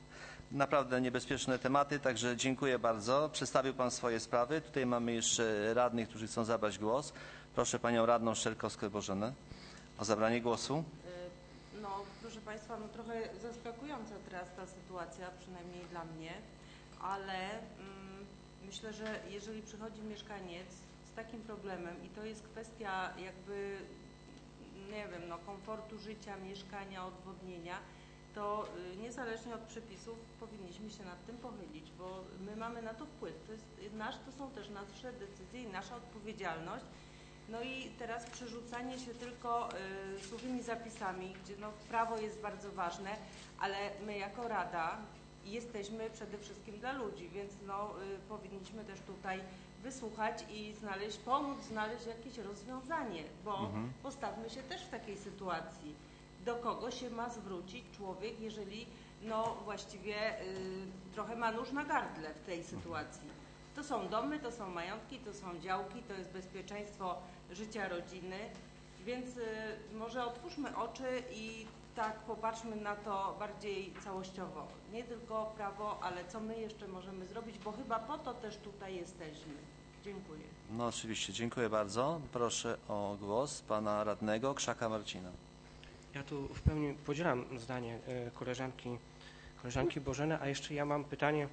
naprawdę niebezpieczne tematy, także dziękuję bardzo. Przedstawił Pan swoje sprawy. Tutaj mamy jeszcze radnych, którzy chcą zabrać głos. Proszę Panią Radną Szczerkowską-Bożenę o zabranie głosu. No, proszę Państwa, no trochę zaskakująca teraz ta sytuacja, przynajmniej dla mnie, ale mm, myślę, że jeżeli przychodzi mieszkaniec z takim problemem i to jest kwestia jakby, nie wiem, no komfortu życia, mieszkania, odwodnienia, to y, niezależnie od przepisów powinniśmy się nad tym pochylić, bo my mamy na to wpływ. To jest nasz, to są też nasze decyzje i nasza odpowiedzialność. No i teraz przerzucanie się tylko y, suchymi zapisami, gdzie no, prawo jest bardzo ważne, ale my jako Rada jesteśmy przede wszystkim dla ludzi, więc no, y, powinniśmy też tutaj wysłuchać i znaleźć, pomóc znaleźć jakieś rozwiązanie, bo mhm. postawmy się też w takiej sytuacji. Do kogo się ma zwrócić człowiek, jeżeli no właściwie y, trochę ma nóż na gardle w tej sytuacji. To są domy, to są majątki, to są działki, to jest bezpieczeństwo życia rodziny, więc y, może otwórzmy oczy i tak popatrzmy na to bardziej całościowo. Nie tylko prawo, ale co my jeszcze możemy zrobić, bo chyba po to też tutaj jesteśmy. Dziękuję. No oczywiście, dziękuję bardzo. Proszę o głos pana radnego Krzaka Marcina. Ja tu w pełni podzielam zdanie koleżanki, koleżanki Bożeny, a jeszcze ja mam pytanie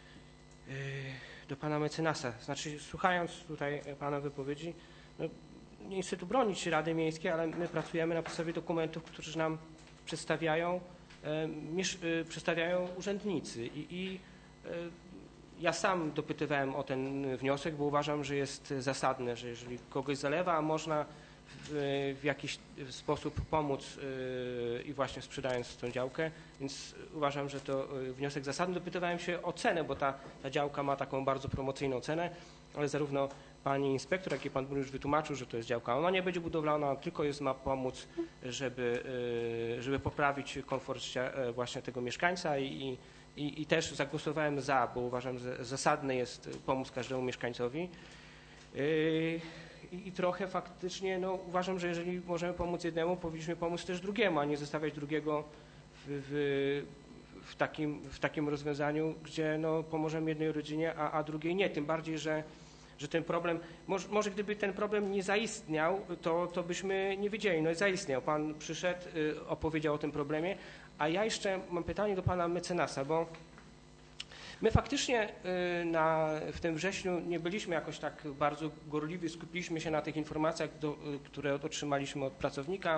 do pana mecenasa. Znaczy, słuchając tutaj pana wypowiedzi, no, nie chcę tu bronić Rady Miejskiej, ale my pracujemy na podstawie dokumentów, którzy nam przedstawiają, e, przedstawiają urzędnicy. I, i e, ja sam dopytywałem o ten wniosek, bo uważam, że jest zasadne, że jeżeli kogoś zalewa, a można w, w jakiś sposób pomóc yy, i właśnie sprzedając tą działkę, więc uważam, że to wniosek zasadny. Dopytywałem się o cenę, bo ta, ta działka ma taką bardzo promocyjną cenę, ale zarówno pani inspektor, jak i pan burmistrz wytłumaczył, że to jest działka, ona nie będzie budowlana, tylko jest, ma pomóc, żeby, yy, żeby poprawić komfort życia właśnie tego mieszkańca i, i, i też zagłosowałem za, bo uważam, że zasadne jest pomóc każdemu mieszkańcowi. Yy, I trochę faktycznie no, uważam, że jeżeli możemy pomóc jednemu, powinniśmy pomóc też drugiemu, a nie zostawiać drugiego w, w, w, takim, w takim rozwiązaniu, gdzie no, pomożemy jednej rodzinie, a, a drugiej nie. Tym bardziej, że, że ten problem, może, może gdyby ten problem nie zaistniał, to, to byśmy nie wiedzieli. No i zaistniał. Pan przyszedł, opowiedział o tym problemie, a ja jeszcze mam pytanie do pana mecenasa, bo my faktycznie na, w tym wrześniu nie byliśmy jakoś tak bardzo gorliwi, skupiliśmy się na tych informacjach, do, które otrzymaliśmy od pracownika,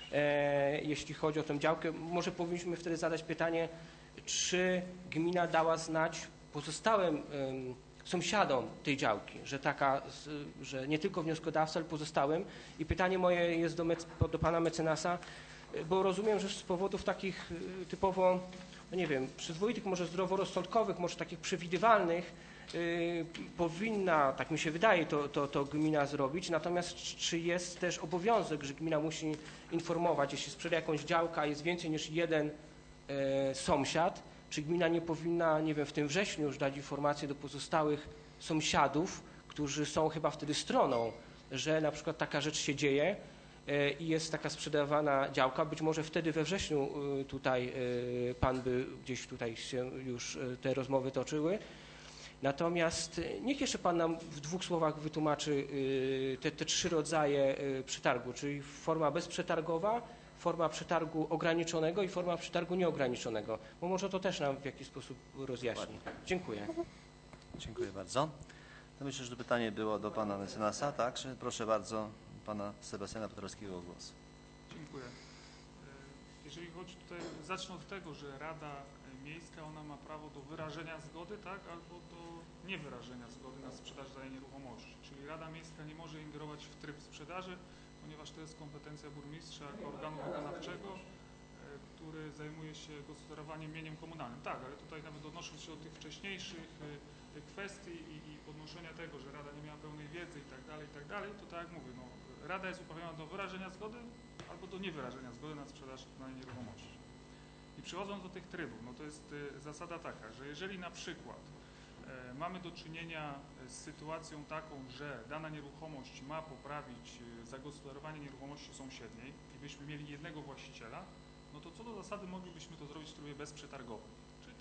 e, jeśli chodzi o tę działkę. Może powinniśmy wtedy zadać pytanie, czy gmina dała znać pozostałym e, sąsiadom tej działki, że taka, że nie tylko wnioskodawcy, ale pozostałym. I pytanie moje jest do, mec, do pana mecenasa, bo rozumiem, że z powodów takich typowo, no nie wiem, przyzwoitych, może zdroworozsądkowych, może takich przewidywalnych, yy, powinna, tak mi się wydaje, to, to, to gmina zrobić. Natomiast czy jest też obowiązek, że gmina musi informować, jeśli sprzeda jakąś działkę, a jest więcej niż jeden yy, sąsiad, czy gmina nie powinna, nie wiem, w tym wrześniu już dać informację do pozostałych sąsiadów, którzy są chyba wtedy stroną, że na przykład taka rzecz się dzieje, i jest taka sprzedawana działka, być może wtedy we wrześniu tutaj pan by gdzieś tutaj się już te rozmowy toczyły. Natomiast niech jeszcze pan nam w dwóch słowach wytłumaczy te, te trzy rodzaje przetargu, czyli forma bezprzetargowa, forma przetargu ograniczonego i forma przetargu nieograniczonego, bo może to też nam w jakiś sposób rozjaśni. Dziękuję. Dziękuję bardzo. To myślę, że to pytanie było do pana mecenasa, tak? Proszę bardzo pana Sebastiana Petrowskiego o głos. Dziękuję. Jeżeli chodzi tutaj, zacznę od tego, że Rada Miejska, ona ma prawo do wyrażenia zgody, tak, albo do niewyrażenia zgody na sprzedaż danej nieruchomości. Czyli Rada Miejska nie może ingerować w tryb sprzedaży, ponieważ to jest kompetencja burmistrza jako organu wykonawczego, który zajmuje się gospodarowaniem mieniem komunalnym. Tak, ale tutaj nawet odnosząc się do tych wcześniejszych kwestii i, i podnoszenia tego, że Rada nie miała pełnej wiedzy i tak dalej, i tak dalej, to tak jak mówię, no, Rada jest uprawniona do wyrażenia zgody albo do niewyrażenia zgody na sprzedaż danej nieruchomości. I przechodząc do tych trybów, no to jest y, zasada taka, że jeżeli na przykład y, mamy do czynienia z sytuacją taką, że dana nieruchomość ma poprawić y, zagospodarowanie nieruchomości sąsiedniej i byśmy mieli jednego właściciela, no to co do zasady moglibyśmy to zrobić w trybie bezprzetargowym. Czyli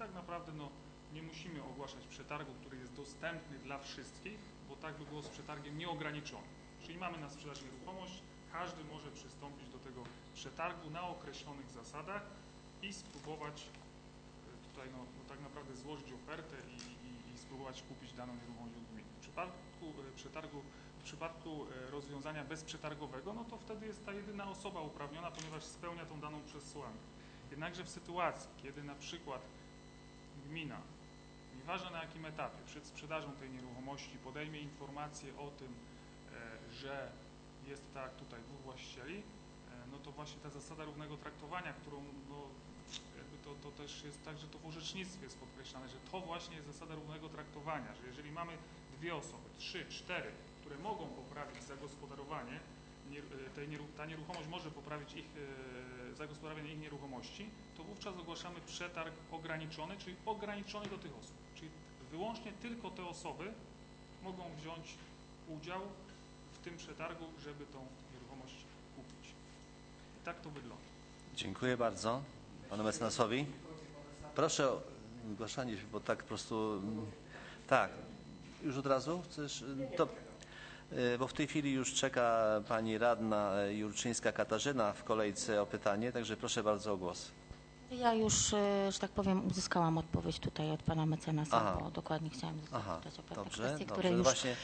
tak naprawdę no, nie musimy ogłaszać przetargu, który jest dostępny dla wszystkich, bo tak by było z przetargiem nieograniczonym. Czyli mamy na sprzedaż nieruchomość, każdy może przystąpić do tego przetargu na określonych zasadach i spróbować e, tutaj no, no, tak naprawdę złożyć ofertę i, i, i spróbować kupić daną nieruchomość od gminy. W przypadku e, przetargu, w przypadku e, rozwiązania bezprzetargowego, no to wtedy jest ta jedyna osoba uprawniona, ponieważ spełnia tą daną przesłankę. Jednakże w sytuacji, kiedy na przykład gmina, nieważne na jakim etapie, przed sprzedażą tej nieruchomości podejmie informację o tym, e, że jest tak tutaj dwóch właścicieli, e, no to właśnie ta zasada równego traktowania, którą no, jakby to, to też jest tak, że to w orzecznictwie jest podkreślane, że to właśnie jest zasada równego traktowania, że jeżeli mamy dwie osoby, trzy, cztery, które mogą poprawić zagospodarowanie, nie, tej nieru, ta nieruchomość może poprawić ich e, zagospodarowanie ich nieruchomości, to wówczas ogłaszamy przetarg ograniczony, czyli ograniczony do tych osób. Czyli wyłącznie tylko te osoby mogą wziąć udział w tym przetargu, żeby tą nieruchomość kupić. I tak to wygląda. Dziękuję bardzo panu mecenasowi. Proszę o zgłaszanie się, bo tak po prostu... Tak, już od razu chcesz? To, bo w tej chwili już czeka pani radna Jurczyńska Katarzyna w kolejce o pytanie, także proszę bardzo o głos. Ja już, że tak powiem, uzyskałam odpowiedź tutaj od pana mecenasa, Aha. bo dokładnie chciałam Aha, zapytać o pewne dobrze, kwestie, dobrze. które No już... właśnie,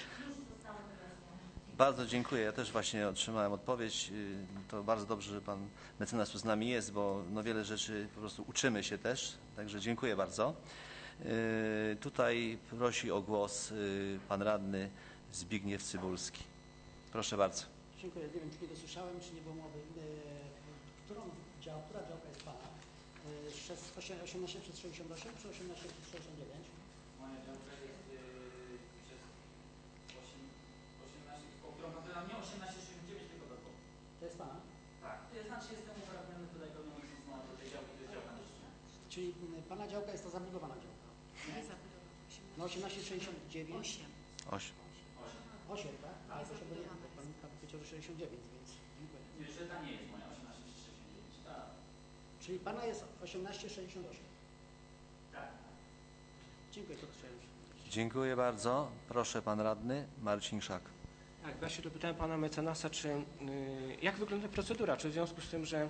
bardzo dziękuję. Ja też właśnie otrzymałem odpowiedź. To bardzo dobrze, że pan mecenas tu z nami jest, bo no wiele rzeczy po prostu uczymy się też, także dziękuję bardzo. Yy, tutaj prosi o głos yy, pan radny Zbigniew Cybulski. Proszę bardzo. Dziękuję. Nie wiem, czy nie dosłyszałem, czy nie było mowy. Którą dział, która działka jest pana? osiemnaście przez sześćdziesiąt osiem czy osiemnaście przez sześćdziesiąt dziewięć? Moja działka jest yy, przez osiemnaście, którą pan pyta mnie, osiemnaście sześćdziesiąt dziewięć tylko do boku. To jest pana? Tak. To jest, znaczy jestem uprawniony tutaj pełnomocnictwo do tej działki, to jest działka na ścianie. Czyli pana działka jest to zabudowana działka? Nie. No osiemnaście sześćdziesiąt dziewięć? osiem. osiem, tak? Ale to się by nie, pan, pan powiedział, że sześćdziesiąt dziewięć, więc dziękuję. Nie, że ta nie jest moja osiemnaście sześćdziesiąt dziewięć. Tak. Czyli pana jest osiemnaście sześćdziesiąt osiem? Tak. Dziękuję, to chciałem. Dziękuję bardzo. Proszę pan radny Marcin Szak. Tak, właśnie dopytałem pana mecenasa, czy, y, jak wygląda procedura, czy w związku z tym, że,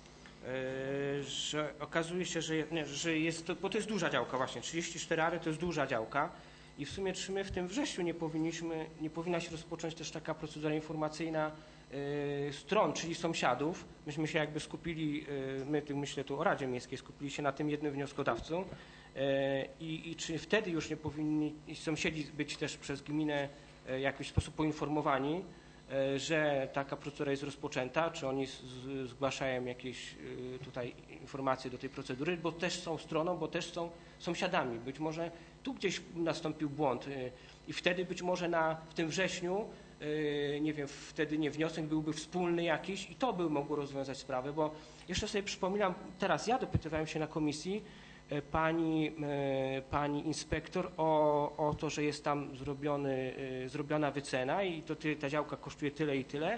y, że okazuje się, że, nie, że jest, to, bo to jest duża działka właśnie, trzydzieści cztery ary to jest duża działka i w sumie czy my w tym wrześniu nie powinniśmy, nie powinna się rozpocząć też taka procedura informacyjna y, stron, czyli sąsiadów. Myśmy się jakby skupili, y, my tu myślę tu o Radzie Miejskiej, skupili się na tym jednym wnioskodawcu y, i, i czy wtedy już nie powinni sąsiedzi być też przez gminę w jakiś sposób poinformowani, że taka procedura jest rozpoczęta, czy oni z, zgłaszają jakieś tutaj informacje do tej procedury, bo też są stroną, bo też są sąsiadami. Być może tu gdzieś nastąpił błąd i wtedy być może na, w tym wrześniu, nie wiem, wtedy nie wniosek byłby wspólny jakiś i to by mogło rozwiązać sprawę, bo jeszcze sobie przypominam, teraz ja dopytywałem się na komisji, Pani, pani inspektor o, o to, że jest tam zrobiony, zrobiona wycena i to ty, ta działka kosztuje tyle i tyle.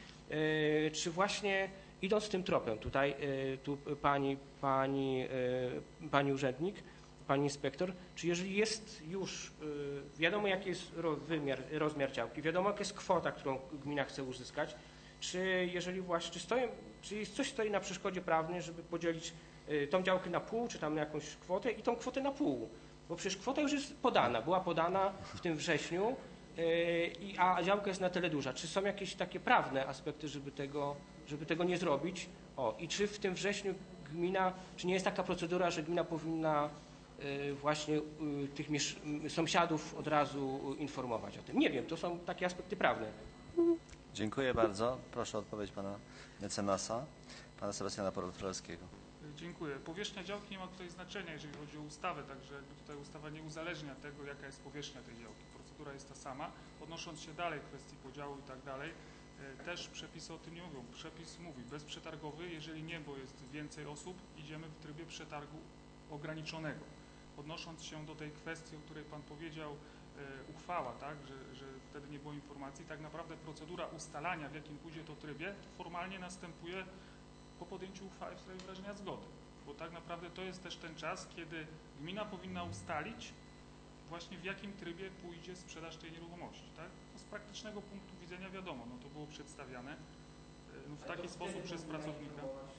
Czy właśnie idąc tym tropem tutaj, tu pani, pani, pani urzędnik, pani inspektor, czy jeżeli jest już, wiadomo jaki jest wymiar, rozmiar działki, wiadomo jaka jest kwota, którą gmina chce uzyskać, czy jeżeli właśnie, czy, stoją, czy jest coś stoi na przeszkodzie prawnej, żeby podzielić tą działkę na pół, czy tam na jakąś kwotę i tą kwotę na pół, bo przecież kwota już jest podana, była podana w tym wrześniu, yy, a działka jest na tyle duża. Czy są jakieś takie prawne aspekty, żeby tego, żeby tego nie zrobić? O, i czy w tym wrześniu gmina, czy nie jest taka procedura, że gmina powinna yy, właśnie yy, tych sąsiadów od razu informować o tym? Nie wiem, to są takie aspekty prawne. Dziękuję bardzo. Proszę o odpowiedź pana mecenasa, pana Sebastiana Porotwarskiego. Dziękuję. Powierzchnia działki nie ma tutaj znaczenia, jeżeli chodzi o ustawę, także jakby tutaj ustawa nie uzależnia tego, jaka jest powierzchnia tej działki. Procedura jest ta sama. Odnosząc się dalej kwestii podziału i tak dalej, też przepisy o tym nie mówią. Przepis mówi bezprzetargowy, jeżeli nie, bo jest więcej osób, idziemy w trybie przetargu ograniczonego. Odnosząc się do tej kwestii, o której pan powiedział, uchwała, tak, że, że wtedy nie było informacji, tak naprawdę procedura ustalania, w jakim pójdzie to trybie, formalnie następuje po podjęciu uchwały w sprawie wyrażenia zgody. bo tak naprawdę to jest też ten czas, kiedy gmina powinna ustalić właśnie w jakim trybie pójdzie sprzedaż tej nieruchomości, tak? No z praktycznego punktu widzenia wiadomo, no to było przedstawiane y, no w taki sposób przez pracownika.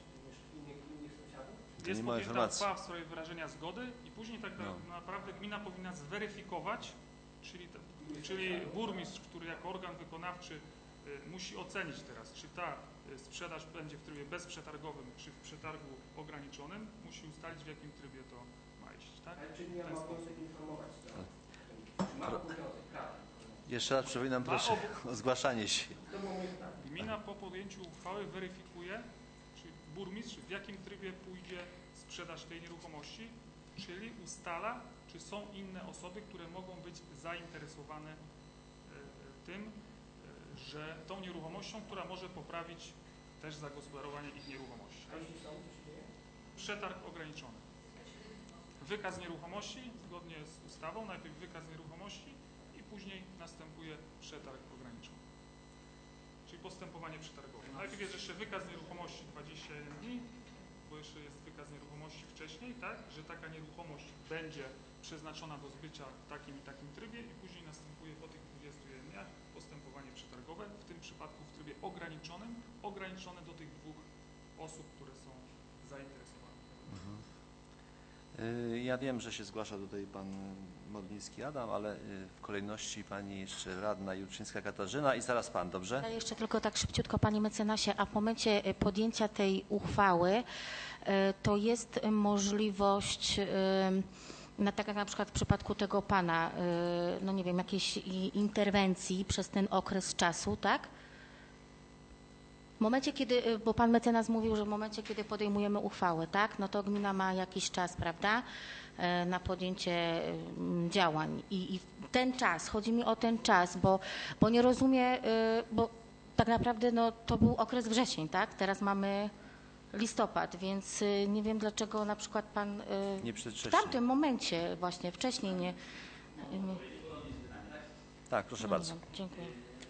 Jest podjęta uchwała w sprawie wyrażenia zgody i później tak no. naprawdę gmina powinna zweryfikować, czyli, czyli burmistrz, który jako organ wykonawczy y, musi ocenić teraz, czy ta y, sprzedaż będzie w trybie bezprzetargowym, czy w przetargu ograniczonym, musi ustalić, w jakim trybie to ma iść. Tak? Ale czy gmina ma obowiązek informować? Jeszcze raz przypominam, proszę o zgłaszanie się. Gmina po podjęciu uchwały weryfikuje, czy burmistrz w jakim trybie pójdzie sprzedaż tej nieruchomości, czyli ustala, czy są inne osoby, które mogą być zainteresowane e, tym, e, że tą nieruchomością, która może poprawić też zagospodarowanie ich nieruchomości. Tak? Przetarg ograniczony. Wykaz nieruchomości zgodnie z ustawą, najpierw wykaz nieruchomości i później następuje przetarg ograniczony. Czyli postępowanie przetargowe. Najpierw jest jeszcze wykaz nieruchomości dwadzieścia jeden dni, bo jeszcze jest wykaz nieruchomości wcześniej, tak, że taka nieruchomość będzie przeznaczona do zbycia w takim i takim trybie i później następuje po tych dwudziestu jeden dniach postępowanie przetargowe, w tym przypadku w trybie ograniczonym, ograniczone do tych dwóch osób, które są zainteresowane. Mhm. Ja wiem, że się zgłasza tutaj pan Modliński Adam, ale w kolejności pani jeszcze radna Jurczyńska Katarzyna i zaraz pan, dobrze? Ja jeszcze tylko tak szybciutko, panie mecenasie, a w momencie podjęcia tej uchwały to jest możliwość, no tak jak na przykład w przypadku tego pana, no nie wiem, jakiejś interwencji przez ten okres czasu, tak? W momencie, kiedy, bo pan mecenas mówił, że w momencie, kiedy podejmujemy uchwałę, tak, no to gmina ma jakiś czas, prawda, na podjęcie działań. I, i ten czas, chodzi mi o ten czas, bo, bo nie rozumiem, bo tak naprawdę no, to był okres wrzesień, tak, teraz mamy listopad, więc nie wiem, dlaczego na przykład pan nie w tamtym momencie właśnie wcześniej nie... nie tak, proszę no, bardzo. No, dziękuję.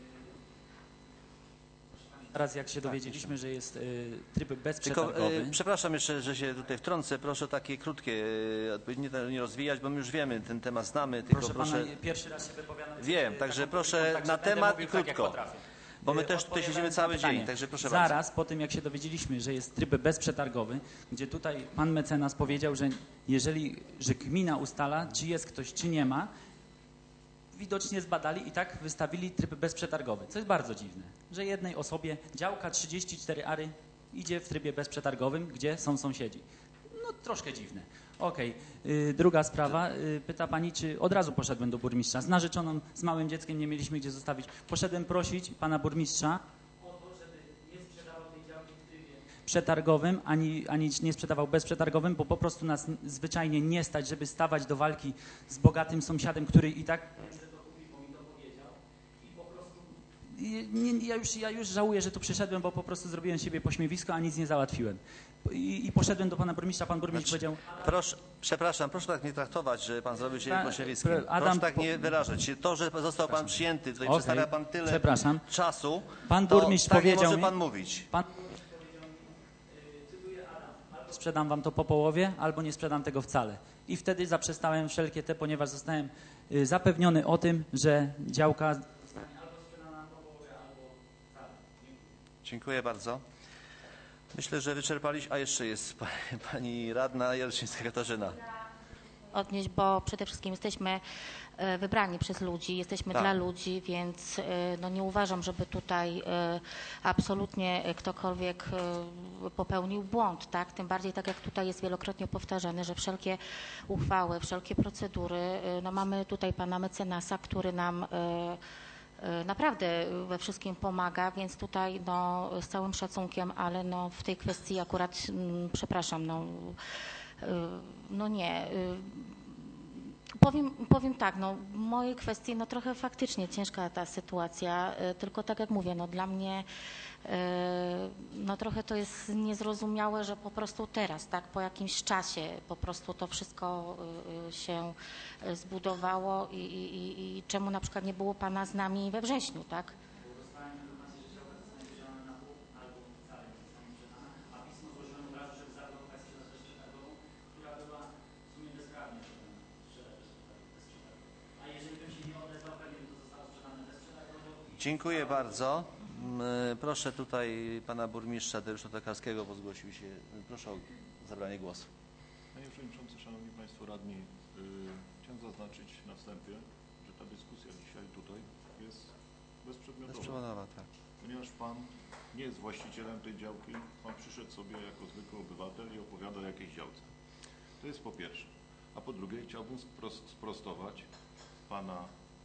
Teraz jak się dowiedzieliśmy, że jest y, tryb bezprzetargowy... Tylko, y, przepraszam jeszcze, że się tutaj wtrącę. Proszę takie krótkie y, odpowiedzi nie, nie rozwijać, bo my już wiemy, ten temat znamy. Tylko proszę, proszę pana, pierwszy raz się wypowiadam. Wiem, także proszę na temat i krótko. Tak, bo my też tutaj siedzimy cały pytanie. dzień, także proszę Zaraz bardzo. po tym, jak się dowiedzieliśmy, że jest tryb bezprzetargowy, gdzie tutaj pan mecenas powiedział, że jeżeli, że gmina ustala, czy jest ktoś, czy nie ma, widocznie zbadali i tak wystawili tryb bezprzetargowy, co jest bardzo dziwne, że jednej osobie działka trzydzieści cztery ary idzie w trybie bezprzetargowym, gdzie są sąsiedzi. No troszkę dziwne. Okej, okay. Druga sprawa, yy, pyta pani, czy od razu poszedłem do burmistrza. Z narzeczoną, z małym dzieckiem nie mieliśmy gdzie zostawić. Poszedłem prosić pana burmistrza o to, żeby nie sprzedawał tej działki w trybie przetargowym, ani, ani nie sprzedawał bezprzetargowym, bo po prostu nas zwyczajnie nie stać, żeby stawać do walki z bogatym sąsiadem, który i tak... Nie, ja, już, ja już żałuję, że tu przyszedłem, bo po prostu zrobiłem siebie pośmiewisko, a nic nie załatwiłem. I, i poszedłem do pana burmistrza, pan burmistrz znaczy, powiedział... Proszę, przepraszam, proszę tak nie traktować, że pan zrobił siebie pośmiewiskiem. Adam, proszę tak nie wyrażać się. To, że został pan przyjęty, tutaj okay. przedstawia pan tyle przepraszam. czasu, pan burmistrz to tak powiedział nie może mi, pan mówić. Pan... Albo sprzedam wam to po połowie, albo nie sprzedam tego wcale. I wtedy zaprzestałem wszelkie te, ponieważ zostałem zapewniony o tym, że działka... Dziękuję bardzo. Myślę, że wyczerpaliśmy, a jeszcze jest pani, pani radna Jurczyńska Katarzyna. Odnieść, bo przede wszystkim jesteśmy wybrani przez ludzi, jesteśmy tak. dla ludzi, więc no nie uważam, żeby tutaj absolutnie ktokolwiek popełnił błąd, tak? Tym bardziej, tak jak tutaj jest wielokrotnie powtarzane, że wszelkie uchwały, wszelkie procedury, no mamy tutaj pana mecenasa, który nam naprawdę we wszystkim pomaga, więc tutaj no, z całym szacunkiem, ale no, w tej kwestii akurat, mm, przepraszam, no, y, no nie. Y, powiem, powiem tak, no, w mojej kwestii no, trochę faktycznie ciężka ta sytuacja, y, tylko tak jak mówię, no, dla mnie y, no, trochę to jest niezrozumiałe, że po prostu teraz, tak, po jakimś czasie po prostu to wszystko y, się zbudowało i, i, i czemu na przykład nie było pana z nami we wrześniu, tak? Dziękuję bardzo. Mm, Proszę tutaj pana burmistrza Dariusza Tokarskiego, bo zgłosił się. Proszę o zabranie głosu. Panie Przewodniczący, Szanowni Państwo Radni, yy, chciałem zaznaczyć na wstępie, że ta dyskusja dzisiaj tutaj jest bezprzedmiotowa. Bezprzewodowa, tak. Ponieważ Pan nie jest właścicielem tej działki, Pan przyszedł sobie jako zwykły obywatel i opowiada o jakiejś działce. To jest po pierwsze. A po drugie chciałbym sprostować Pana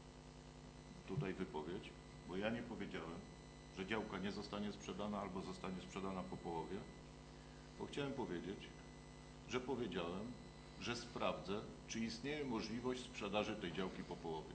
tutaj wypowiedź, bo ja nie powiedziałem, że działka nie zostanie sprzedana albo zostanie sprzedana po połowie, bo chciałem powiedzieć, że powiedziałem, że sprawdzę, czy istnieje możliwość sprzedaży tej działki po połowie.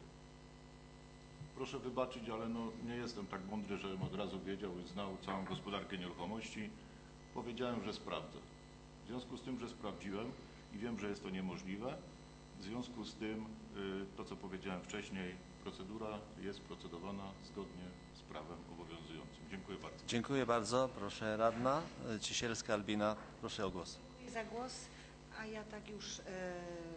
Proszę wybaczyć, ale no nie jestem tak mądry, żebym od razu wiedział i znał całą gospodarkę nieruchomości. Powiedziałem, że sprawdzę. W związku z tym, że sprawdziłem i wiem, że jest to niemożliwe, w związku z tym to, co powiedziałem wcześniej, procedura jest procedowana zgodnie z prawem obowiązującym. Dziękuję bardzo. Dziękuję bardzo. Proszę radna Ciesielska Albina, proszę o głos. Dziękuję za głos, a ja tak już e,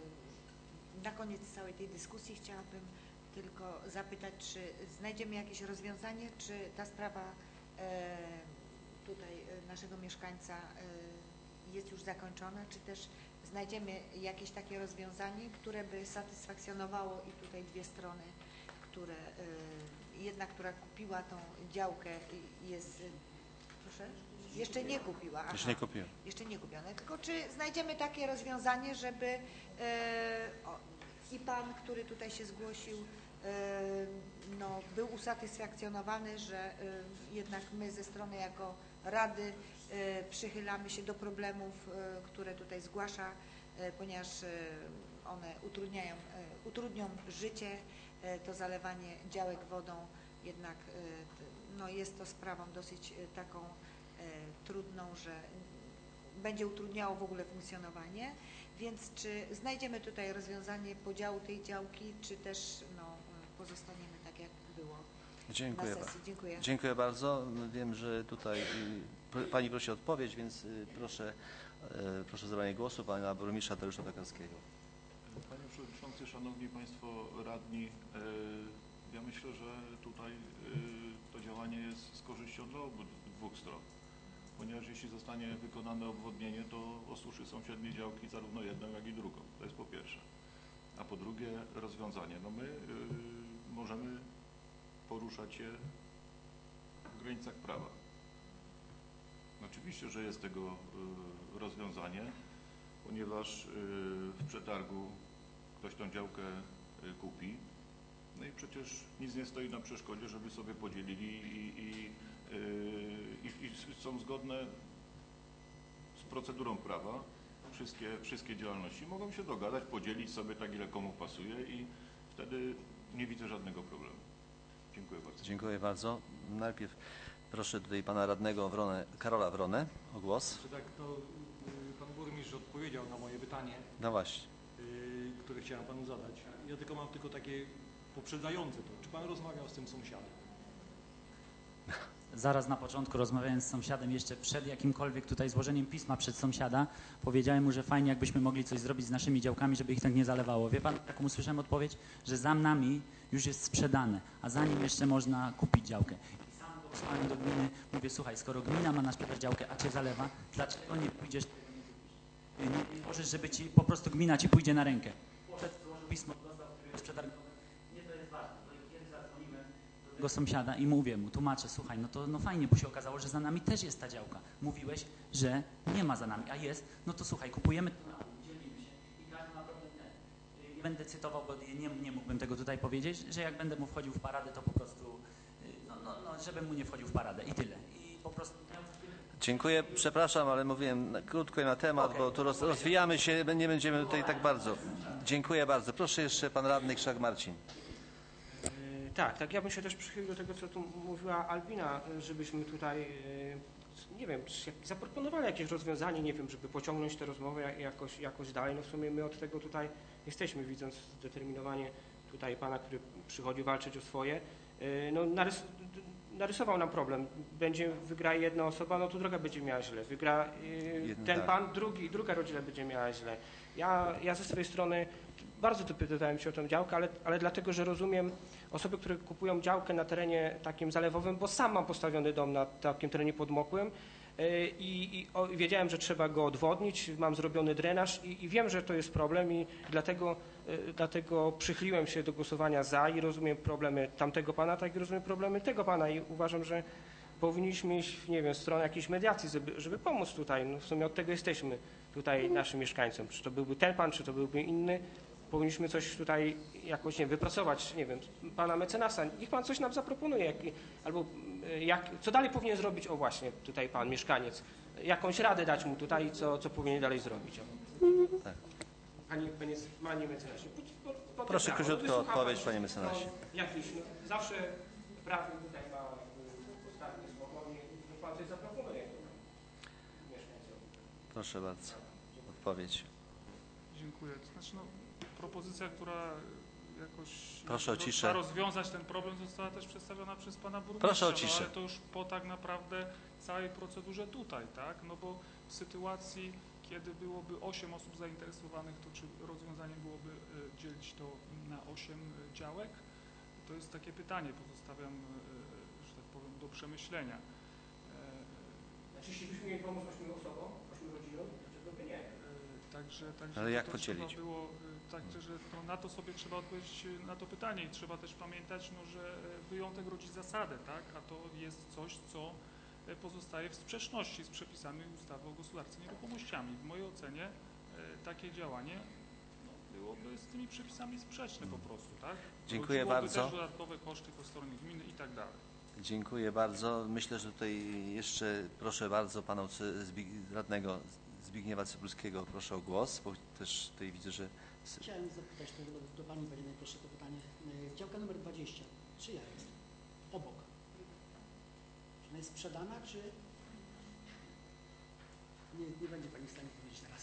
na koniec całej tej dyskusji chciałabym tylko zapytać, czy znajdziemy jakieś rozwiązanie, czy ta sprawa e, tutaj naszego mieszkańca e, jest już zakończona, czy też znajdziemy jakieś takie rozwiązanie, które by satysfakcjonowało i tutaj dwie strony, które y, jedna, która kupiła tą działkę jest, y, proszę? Jeszcze nie kupiła. Aha, jeszcze nie kupiła. Jeszcze nie kupione. Tylko czy znajdziemy takie rozwiązanie, żeby y, o, i Pan, który tutaj się zgłosił, y, no, był usatysfakcjonowany, że y, jednak my ze strony jako Rady y, przychylamy się do problemów, y, które tutaj zgłasza, y, ponieważ y, one utrudniają, y, utrudnią życie, to zalewanie działek wodą, jednak no, jest to sprawą dosyć taką trudną, że będzie utrudniało w ogóle funkcjonowanie, więc czy znajdziemy tutaj rozwiązanie podziału tej działki, czy też no, pozostaniemy tak, jak było Dziękuję na sesji. Dziękuję. Dziękuję bardzo. Wiem, że tutaj Pani prosi o odpowiedź, więc proszę, proszę o zabranie głosu Pana burmistrza Dariusza Tokarskiego. Panie Przewodniczący, Szanowni Państwo Radni, ja myślę, że tutaj to działanie jest z korzyścią dla obu dwóch stron, ponieważ jeśli zostanie wykonane obwodnienie, to osuszy sąsiednie działki zarówno jedną, jak i drugą. To jest po pierwsze. A po drugie rozwiązanie. No my możemy poruszać się w granicach prawa. Oczywiście, że jest tego rozwiązanie, ponieważ w przetargu ktoś tą działkę kupi, no i przecież nic nie stoi na przeszkodzie, żeby sobie podzielili i, i, i, i są zgodne z procedurą prawa wszystkie, wszystkie działalności. Mogą się dogadać, podzielić sobie tak, ile komu pasuje i wtedy nie widzę żadnego problemu. Dziękuję bardzo. Dziękuję bardzo. Najpierw proszę tutaj pana radnego Wronę, Karola Wronę o głos. Czy tak, to pan burmistrz odpowiedział na moje pytanie. No właśnie. Y, które chciałem panu zadać. Ja tylko mam tylko takie poprzedzające to. Czy pan rozmawiał z tym sąsiadem? Zaraz na początku, rozmawiając z sąsiadem, jeszcze przed jakimkolwiek tutaj złożeniem pisma przed sąsiada, powiedziałem mu, że fajnie jakbyśmy mogli coś zrobić z naszymi działkami, żeby ich tak nie zalewało. Wie pan, jaką usłyszałem odpowiedź? Że za nami już jest sprzedane, a za nim jeszcze można kupić działkę. I sam posłałem do gminy, mówię, słuchaj, skoro gmina ma na sprzedać działkę, a cię zalewa, dlaczego nie pójdziesz, nie, nie możesz, żeby ci, po prostu gmina ci pójdzie na rękę. Poszedł, złożył pismo, dostał, który jest przetargowy. Nie, to jest ważne, to kiedy zadzwonimy do tego sąsiada i mówię mu, tłumaczę, słuchaj, no to no fajnie, bo się okazało, że za nami też jest ta działka. Mówiłeś, że nie ma za nami, a jest, no to słuchaj, kupujemy to na pół, dzielimy się i każdy ma problem ten. Nie będę cytował, bo nie, nie mógłbym tego tutaj powiedzieć, że jak będę mu wchodził w paradę, to po prostu, no, no, no żebym mu nie wchodził w paradę i tyle. I po prostu... Dziękuję, przepraszam, ale mówiłem krótko na temat, okay, bo tu roz, rozwijamy się, nie będziemy tutaj tak bardzo. Dziękuję bardzo. Proszę jeszcze pan radny Krzak Marcin. Yy, tak, tak, ja bym się też przychylił do tego, co tu mówiła Albina, żebyśmy tutaj, yy, nie wiem, zaproponowali jakieś rozwiązanie, nie wiem, żeby pociągnąć tę rozmowę jakoś, jakoś dalej. No w sumie my od tego tutaj jesteśmy, widząc zdeterminowanie tutaj pana, który przychodzi walczyć o swoje. Yy, no narys narysował nam problem. Będzie, wygra jedna osoba, no to druga będzie miała źle. Wygra y, Jedno, ten tak. pan, drugi, druga rodzina będzie miała źle. Ja, ja ze swojej strony bardzo dopytywałem się o tą działkę, ale, ale dlatego, że rozumiem osoby, które kupują działkę na terenie takim zalewowym, bo sam mam postawiony dom na takim terenie podmokłym i, i o, wiedziałem, że trzeba go odwodnić, mam zrobiony drenaż i, i wiem, że to jest problem i dlatego, y, dlatego przychyliłem się do głosowania za i rozumiem problemy tamtego pana, tak i rozumiem problemy tego pana i uważam, że powinniśmy iść, nie wiem, w stronę jakiejś mediacji, żeby, żeby pomóc tutaj. No w sumie od tego jesteśmy tutaj naszym mieszkańcom. Czy to byłby ten pan, czy to byłby inny. Powinniśmy coś tutaj jakoś, nie wiem, wypracować, nie wiem, pana mecenasa. Niech pan coś nam zaproponuje, jak, albo jak, co dalej powinien zrobić, o właśnie, tutaj pan mieszkaniec. Jakąś radę dać mu tutaj, co, co powinien dalej zrobić. O. Tak. Panie, panie, panie mecenasie. Po, po, po Proszę prawo. króciutko Wysłucha odpowiedź, pan, panie mecenasie. No, jakiś, no, zawsze prawnik tutaj ma postawić spokojnie, niech pan coś zaproponuje mieszkańcom. Proszę bardzo, odpowiedź. Dziękuję. To znaczy, no, propozycja, która jakoś Proszę o roz- ciszę. ma rozwiązać ten problem, została też przedstawiona przez pana burmistrza. Proszę o ciszę. No, ale to już po tak naprawdę całej procedurze tutaj, tak? No bo w sytuacji, kiedy byłoby osiem osób zainteresowanych, to czy rozwiązaniem byłoby e, dzielić to na osiem e, działek? To jest takie pytanie, pozostawiam, e, że tak powiem, do przemyślenia. E, Znaczy, jeśli byśmy mieli pomóc ośmiu osobom, ośmiu rodzinom, dlaczego by nie? Także, także Ale jak to podzielić? Trzeba było, y, także, że no, na to sobie trzeba odpowiedzieć y, na to pytanie i trzeba też pamiętać, no, że y, wyjątek rodzi zasadę, tak? A to jest coś, co y, pozostaje w sprzeczności z przepisami ustawy o gospodarce nieruchomościami. W mojej ocenie y, takie działanie no, byłoby z tymi przepisami sprzeczne po prostu, tak? Dziękuję Rodziłoby bardzo. też dodatkowe koszty po stronie gminy i tak dalej. Dziękuję bardzo. Myślę, że tutaj jeszcze proszę bardzo pana Zbig- radnego Zbigniewa Cybulskiego, proszę o głos, bo też tutaj widzę, że... Chciałem zapytać to do, do Pani, Panie najproszę to pytanie. Y, Działka numer dwadzieścia, czyja jest? Obok. Czy ona jest sprzedana, czy... Nie, nie będzie Pani w stanie powiedzieć teraz.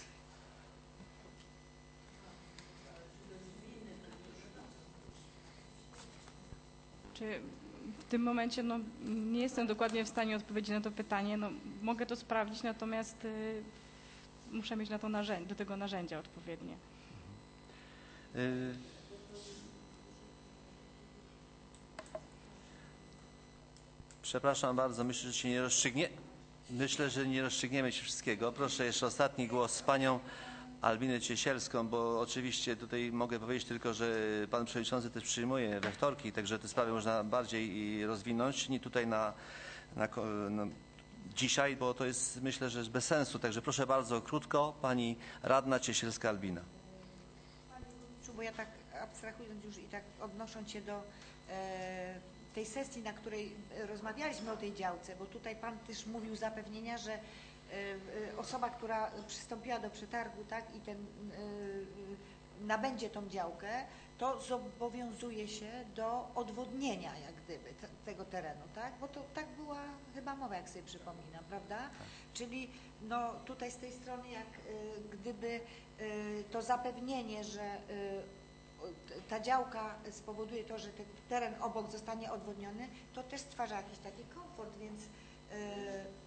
Czy w tym momencie no, nie jestem dokładnie w stanie odpowiedzieć na to pytanie. No, mogę to sprawdzić, natomiast y, muszę mieć na to narzędzie, do tego narzędzia odpowiednie. Y... Przepraszam bardzo, myślę, że się nie rozstrzygnie. Myślę, że nie rozstrzygniemy się wszystkiego. Proszę jeszcze ostatni głos z panią Albinę Ciesielską, bo oczywiście tutaj mogę powiedzieć tylko, że pan przewodniczący też przyjmuje we wtorki, także te sprawy można bardziej rozwinąć, nie tutaj na, na, na dzisiaj, bo to jest, myślę, że jest bez sensu. Także proszę bardzo, krótko, pani radna Ciesielska Albina. Panie burmistrzu, bo ja tak abstrahując już i tak odnosząc się do e, tej sesji, na której rozmawialiśmy o tej działce, bo tutaj pan też mówił zapewnienia, że osoba, która przystąpiła do przetargu, tak, i ten y, nabędzie tą działkę, to zobowiązuje się do odwodnienia jak gdyby te, tego terenu, tak? Bo to tak była chyba mowa, jak sobie przypominam, prawda? Tak. Czyli no tutaj z tej strony jak y, gdyby y, to zapewnienie, że y, ta działka spowoduje to, że ten teren obok zostanie odwodniony, to też stwarza jakiś taki komfort, więc y,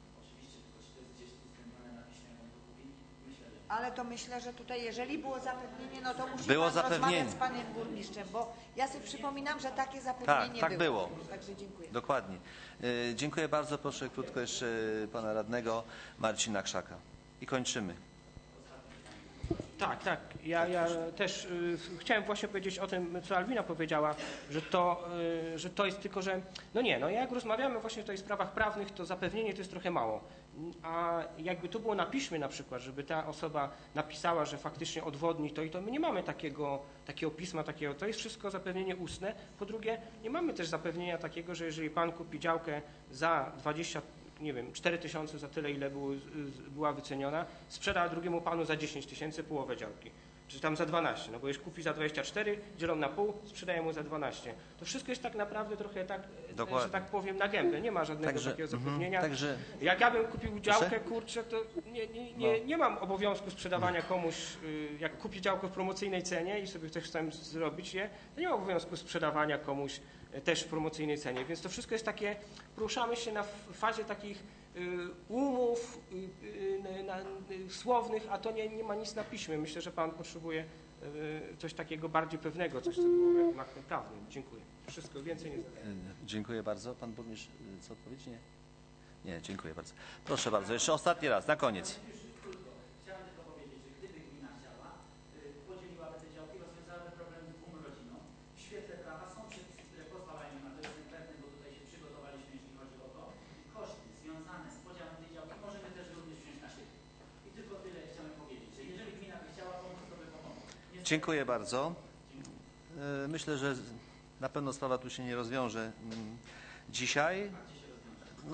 ale to myślę, że tutaj jeżeli było zapewnienie, no to musi było pan zapewnienie. rozmawiać z panem burmistrzem, bo ja sobie przypominam, że takie Tak, zapewnienie tak było. było. Także dziękuję. Dokładnie. Y, dziękuję bardzo. Proszę krótko jeszcze pana radnego Marcina Krzaka. I kończymy. Tak, tak. Ja, ja też y, chciałem właśnie powiedzieć o tym, co Albina powiedziała, że to, y, że to jest tylko, że no nie, no jak rozmawiamy właśnie tutaj w sprawach prawnych, to zapewnienie to jest trochę mało. A jakby to było na piśmie na przykład, żeby ta osoba napisała, że faktycznie odwodni to i to, my nie mamy takiego, takiego pisma, takiego, to jest wszystko zapewnienie ustne. Po drugie, nie mamy też zapewnienia takiego, że jeżeli pan kupi działkę za dwadzieścia, nie wiem, cztery tysiące za tyle, ile było, była wyceniona, sprzeda drugiemu panu za dziesięć tysięcy połowę działki. czy tam za dwanaście, no bo już kupi za dwadzieścia cztery, dzielą na pół, sprzedają mu za dwanaście. To wszystko jest tak naprawdę trochę tak, Dokładnie. że tak powiem, na gębę. Nie ma żadnego Także, takiego mhm, zapewnienia. także- Jak ja bym kupił działkę, Proszę? kurczę, to nie, nie, nie, No. nie mam obowiązku sprzedawania komuś, y, jak kupię działkę w promocyjnej cenie i sobie coś chcę zrobić, nie, to nie ma obowiązku sprzedawania komuś y, też w promocyjnej cenie. Więc to wszystko jest takie, poruszamy się na f- fazie takich y, umów y, y, na, y, słownych, a to nie, nie ma nic na piśmie. Myślę, że Pan potrzebuje y, coś takiego bardziej pewnego, coś co było jakimś aktem prawnym. Dziękuję. Wszystko, więcej nie znam. E, Dziękuję bardzo. Pan burmistrz, e, co odpowiedź? Nie? Nie, dziękuję bardzo. Proszę bardzo, jeszcze ostatni raz, na koniec. Chciałem tylko powiedzieć, że gdyby gmina chciała, y, podzieliłaby te działki, rozwiązałaby problem dwóm rodzinom. W świetle prawa są przepisy, które pozwalają na to, jestem pewny, bo tutaj się przygotowaliśmy, jeśli chodzi o to. I koszty związane z podziałem tej działki możemy też również wziąć na siebie. I tylko tyle chciałem powiedzieć, że jeżeli gmina by chciała pomóc, to by pomogła. Niestety- Dziękuję bardzo. E, Myślę, że na pewno sprawa tu się nie rozwiąże mm, dzisiaj. No,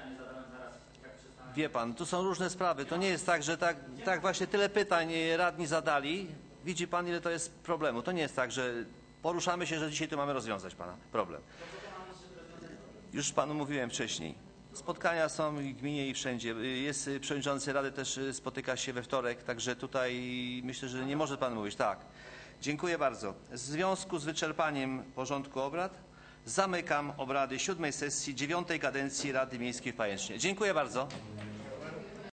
wie pan, tu są różne sprawy. To nie jest tak, że tak, tak właśnie tyle pytań radni zadali. Widzi pan, ile to jest problemu. To nie jest tak, że poruszamy się, że dzisiaj tu mamy rozwiązać pana problem. Już panu mówiłem wcześniej. Spotkania są i w gminie i wszędzie. Jest przewodniczący rady, też spotyka się we wtorek, także tutaj myślę, że nie może pan mówić. Tak. Dziękuję bardzo. W związku z wyczerpaniem porządku obrad zamykam obrady siódmej sesji dziewiątej kadencji Rady Miejskiej w Pajęcznie. Dziękuję bardzo.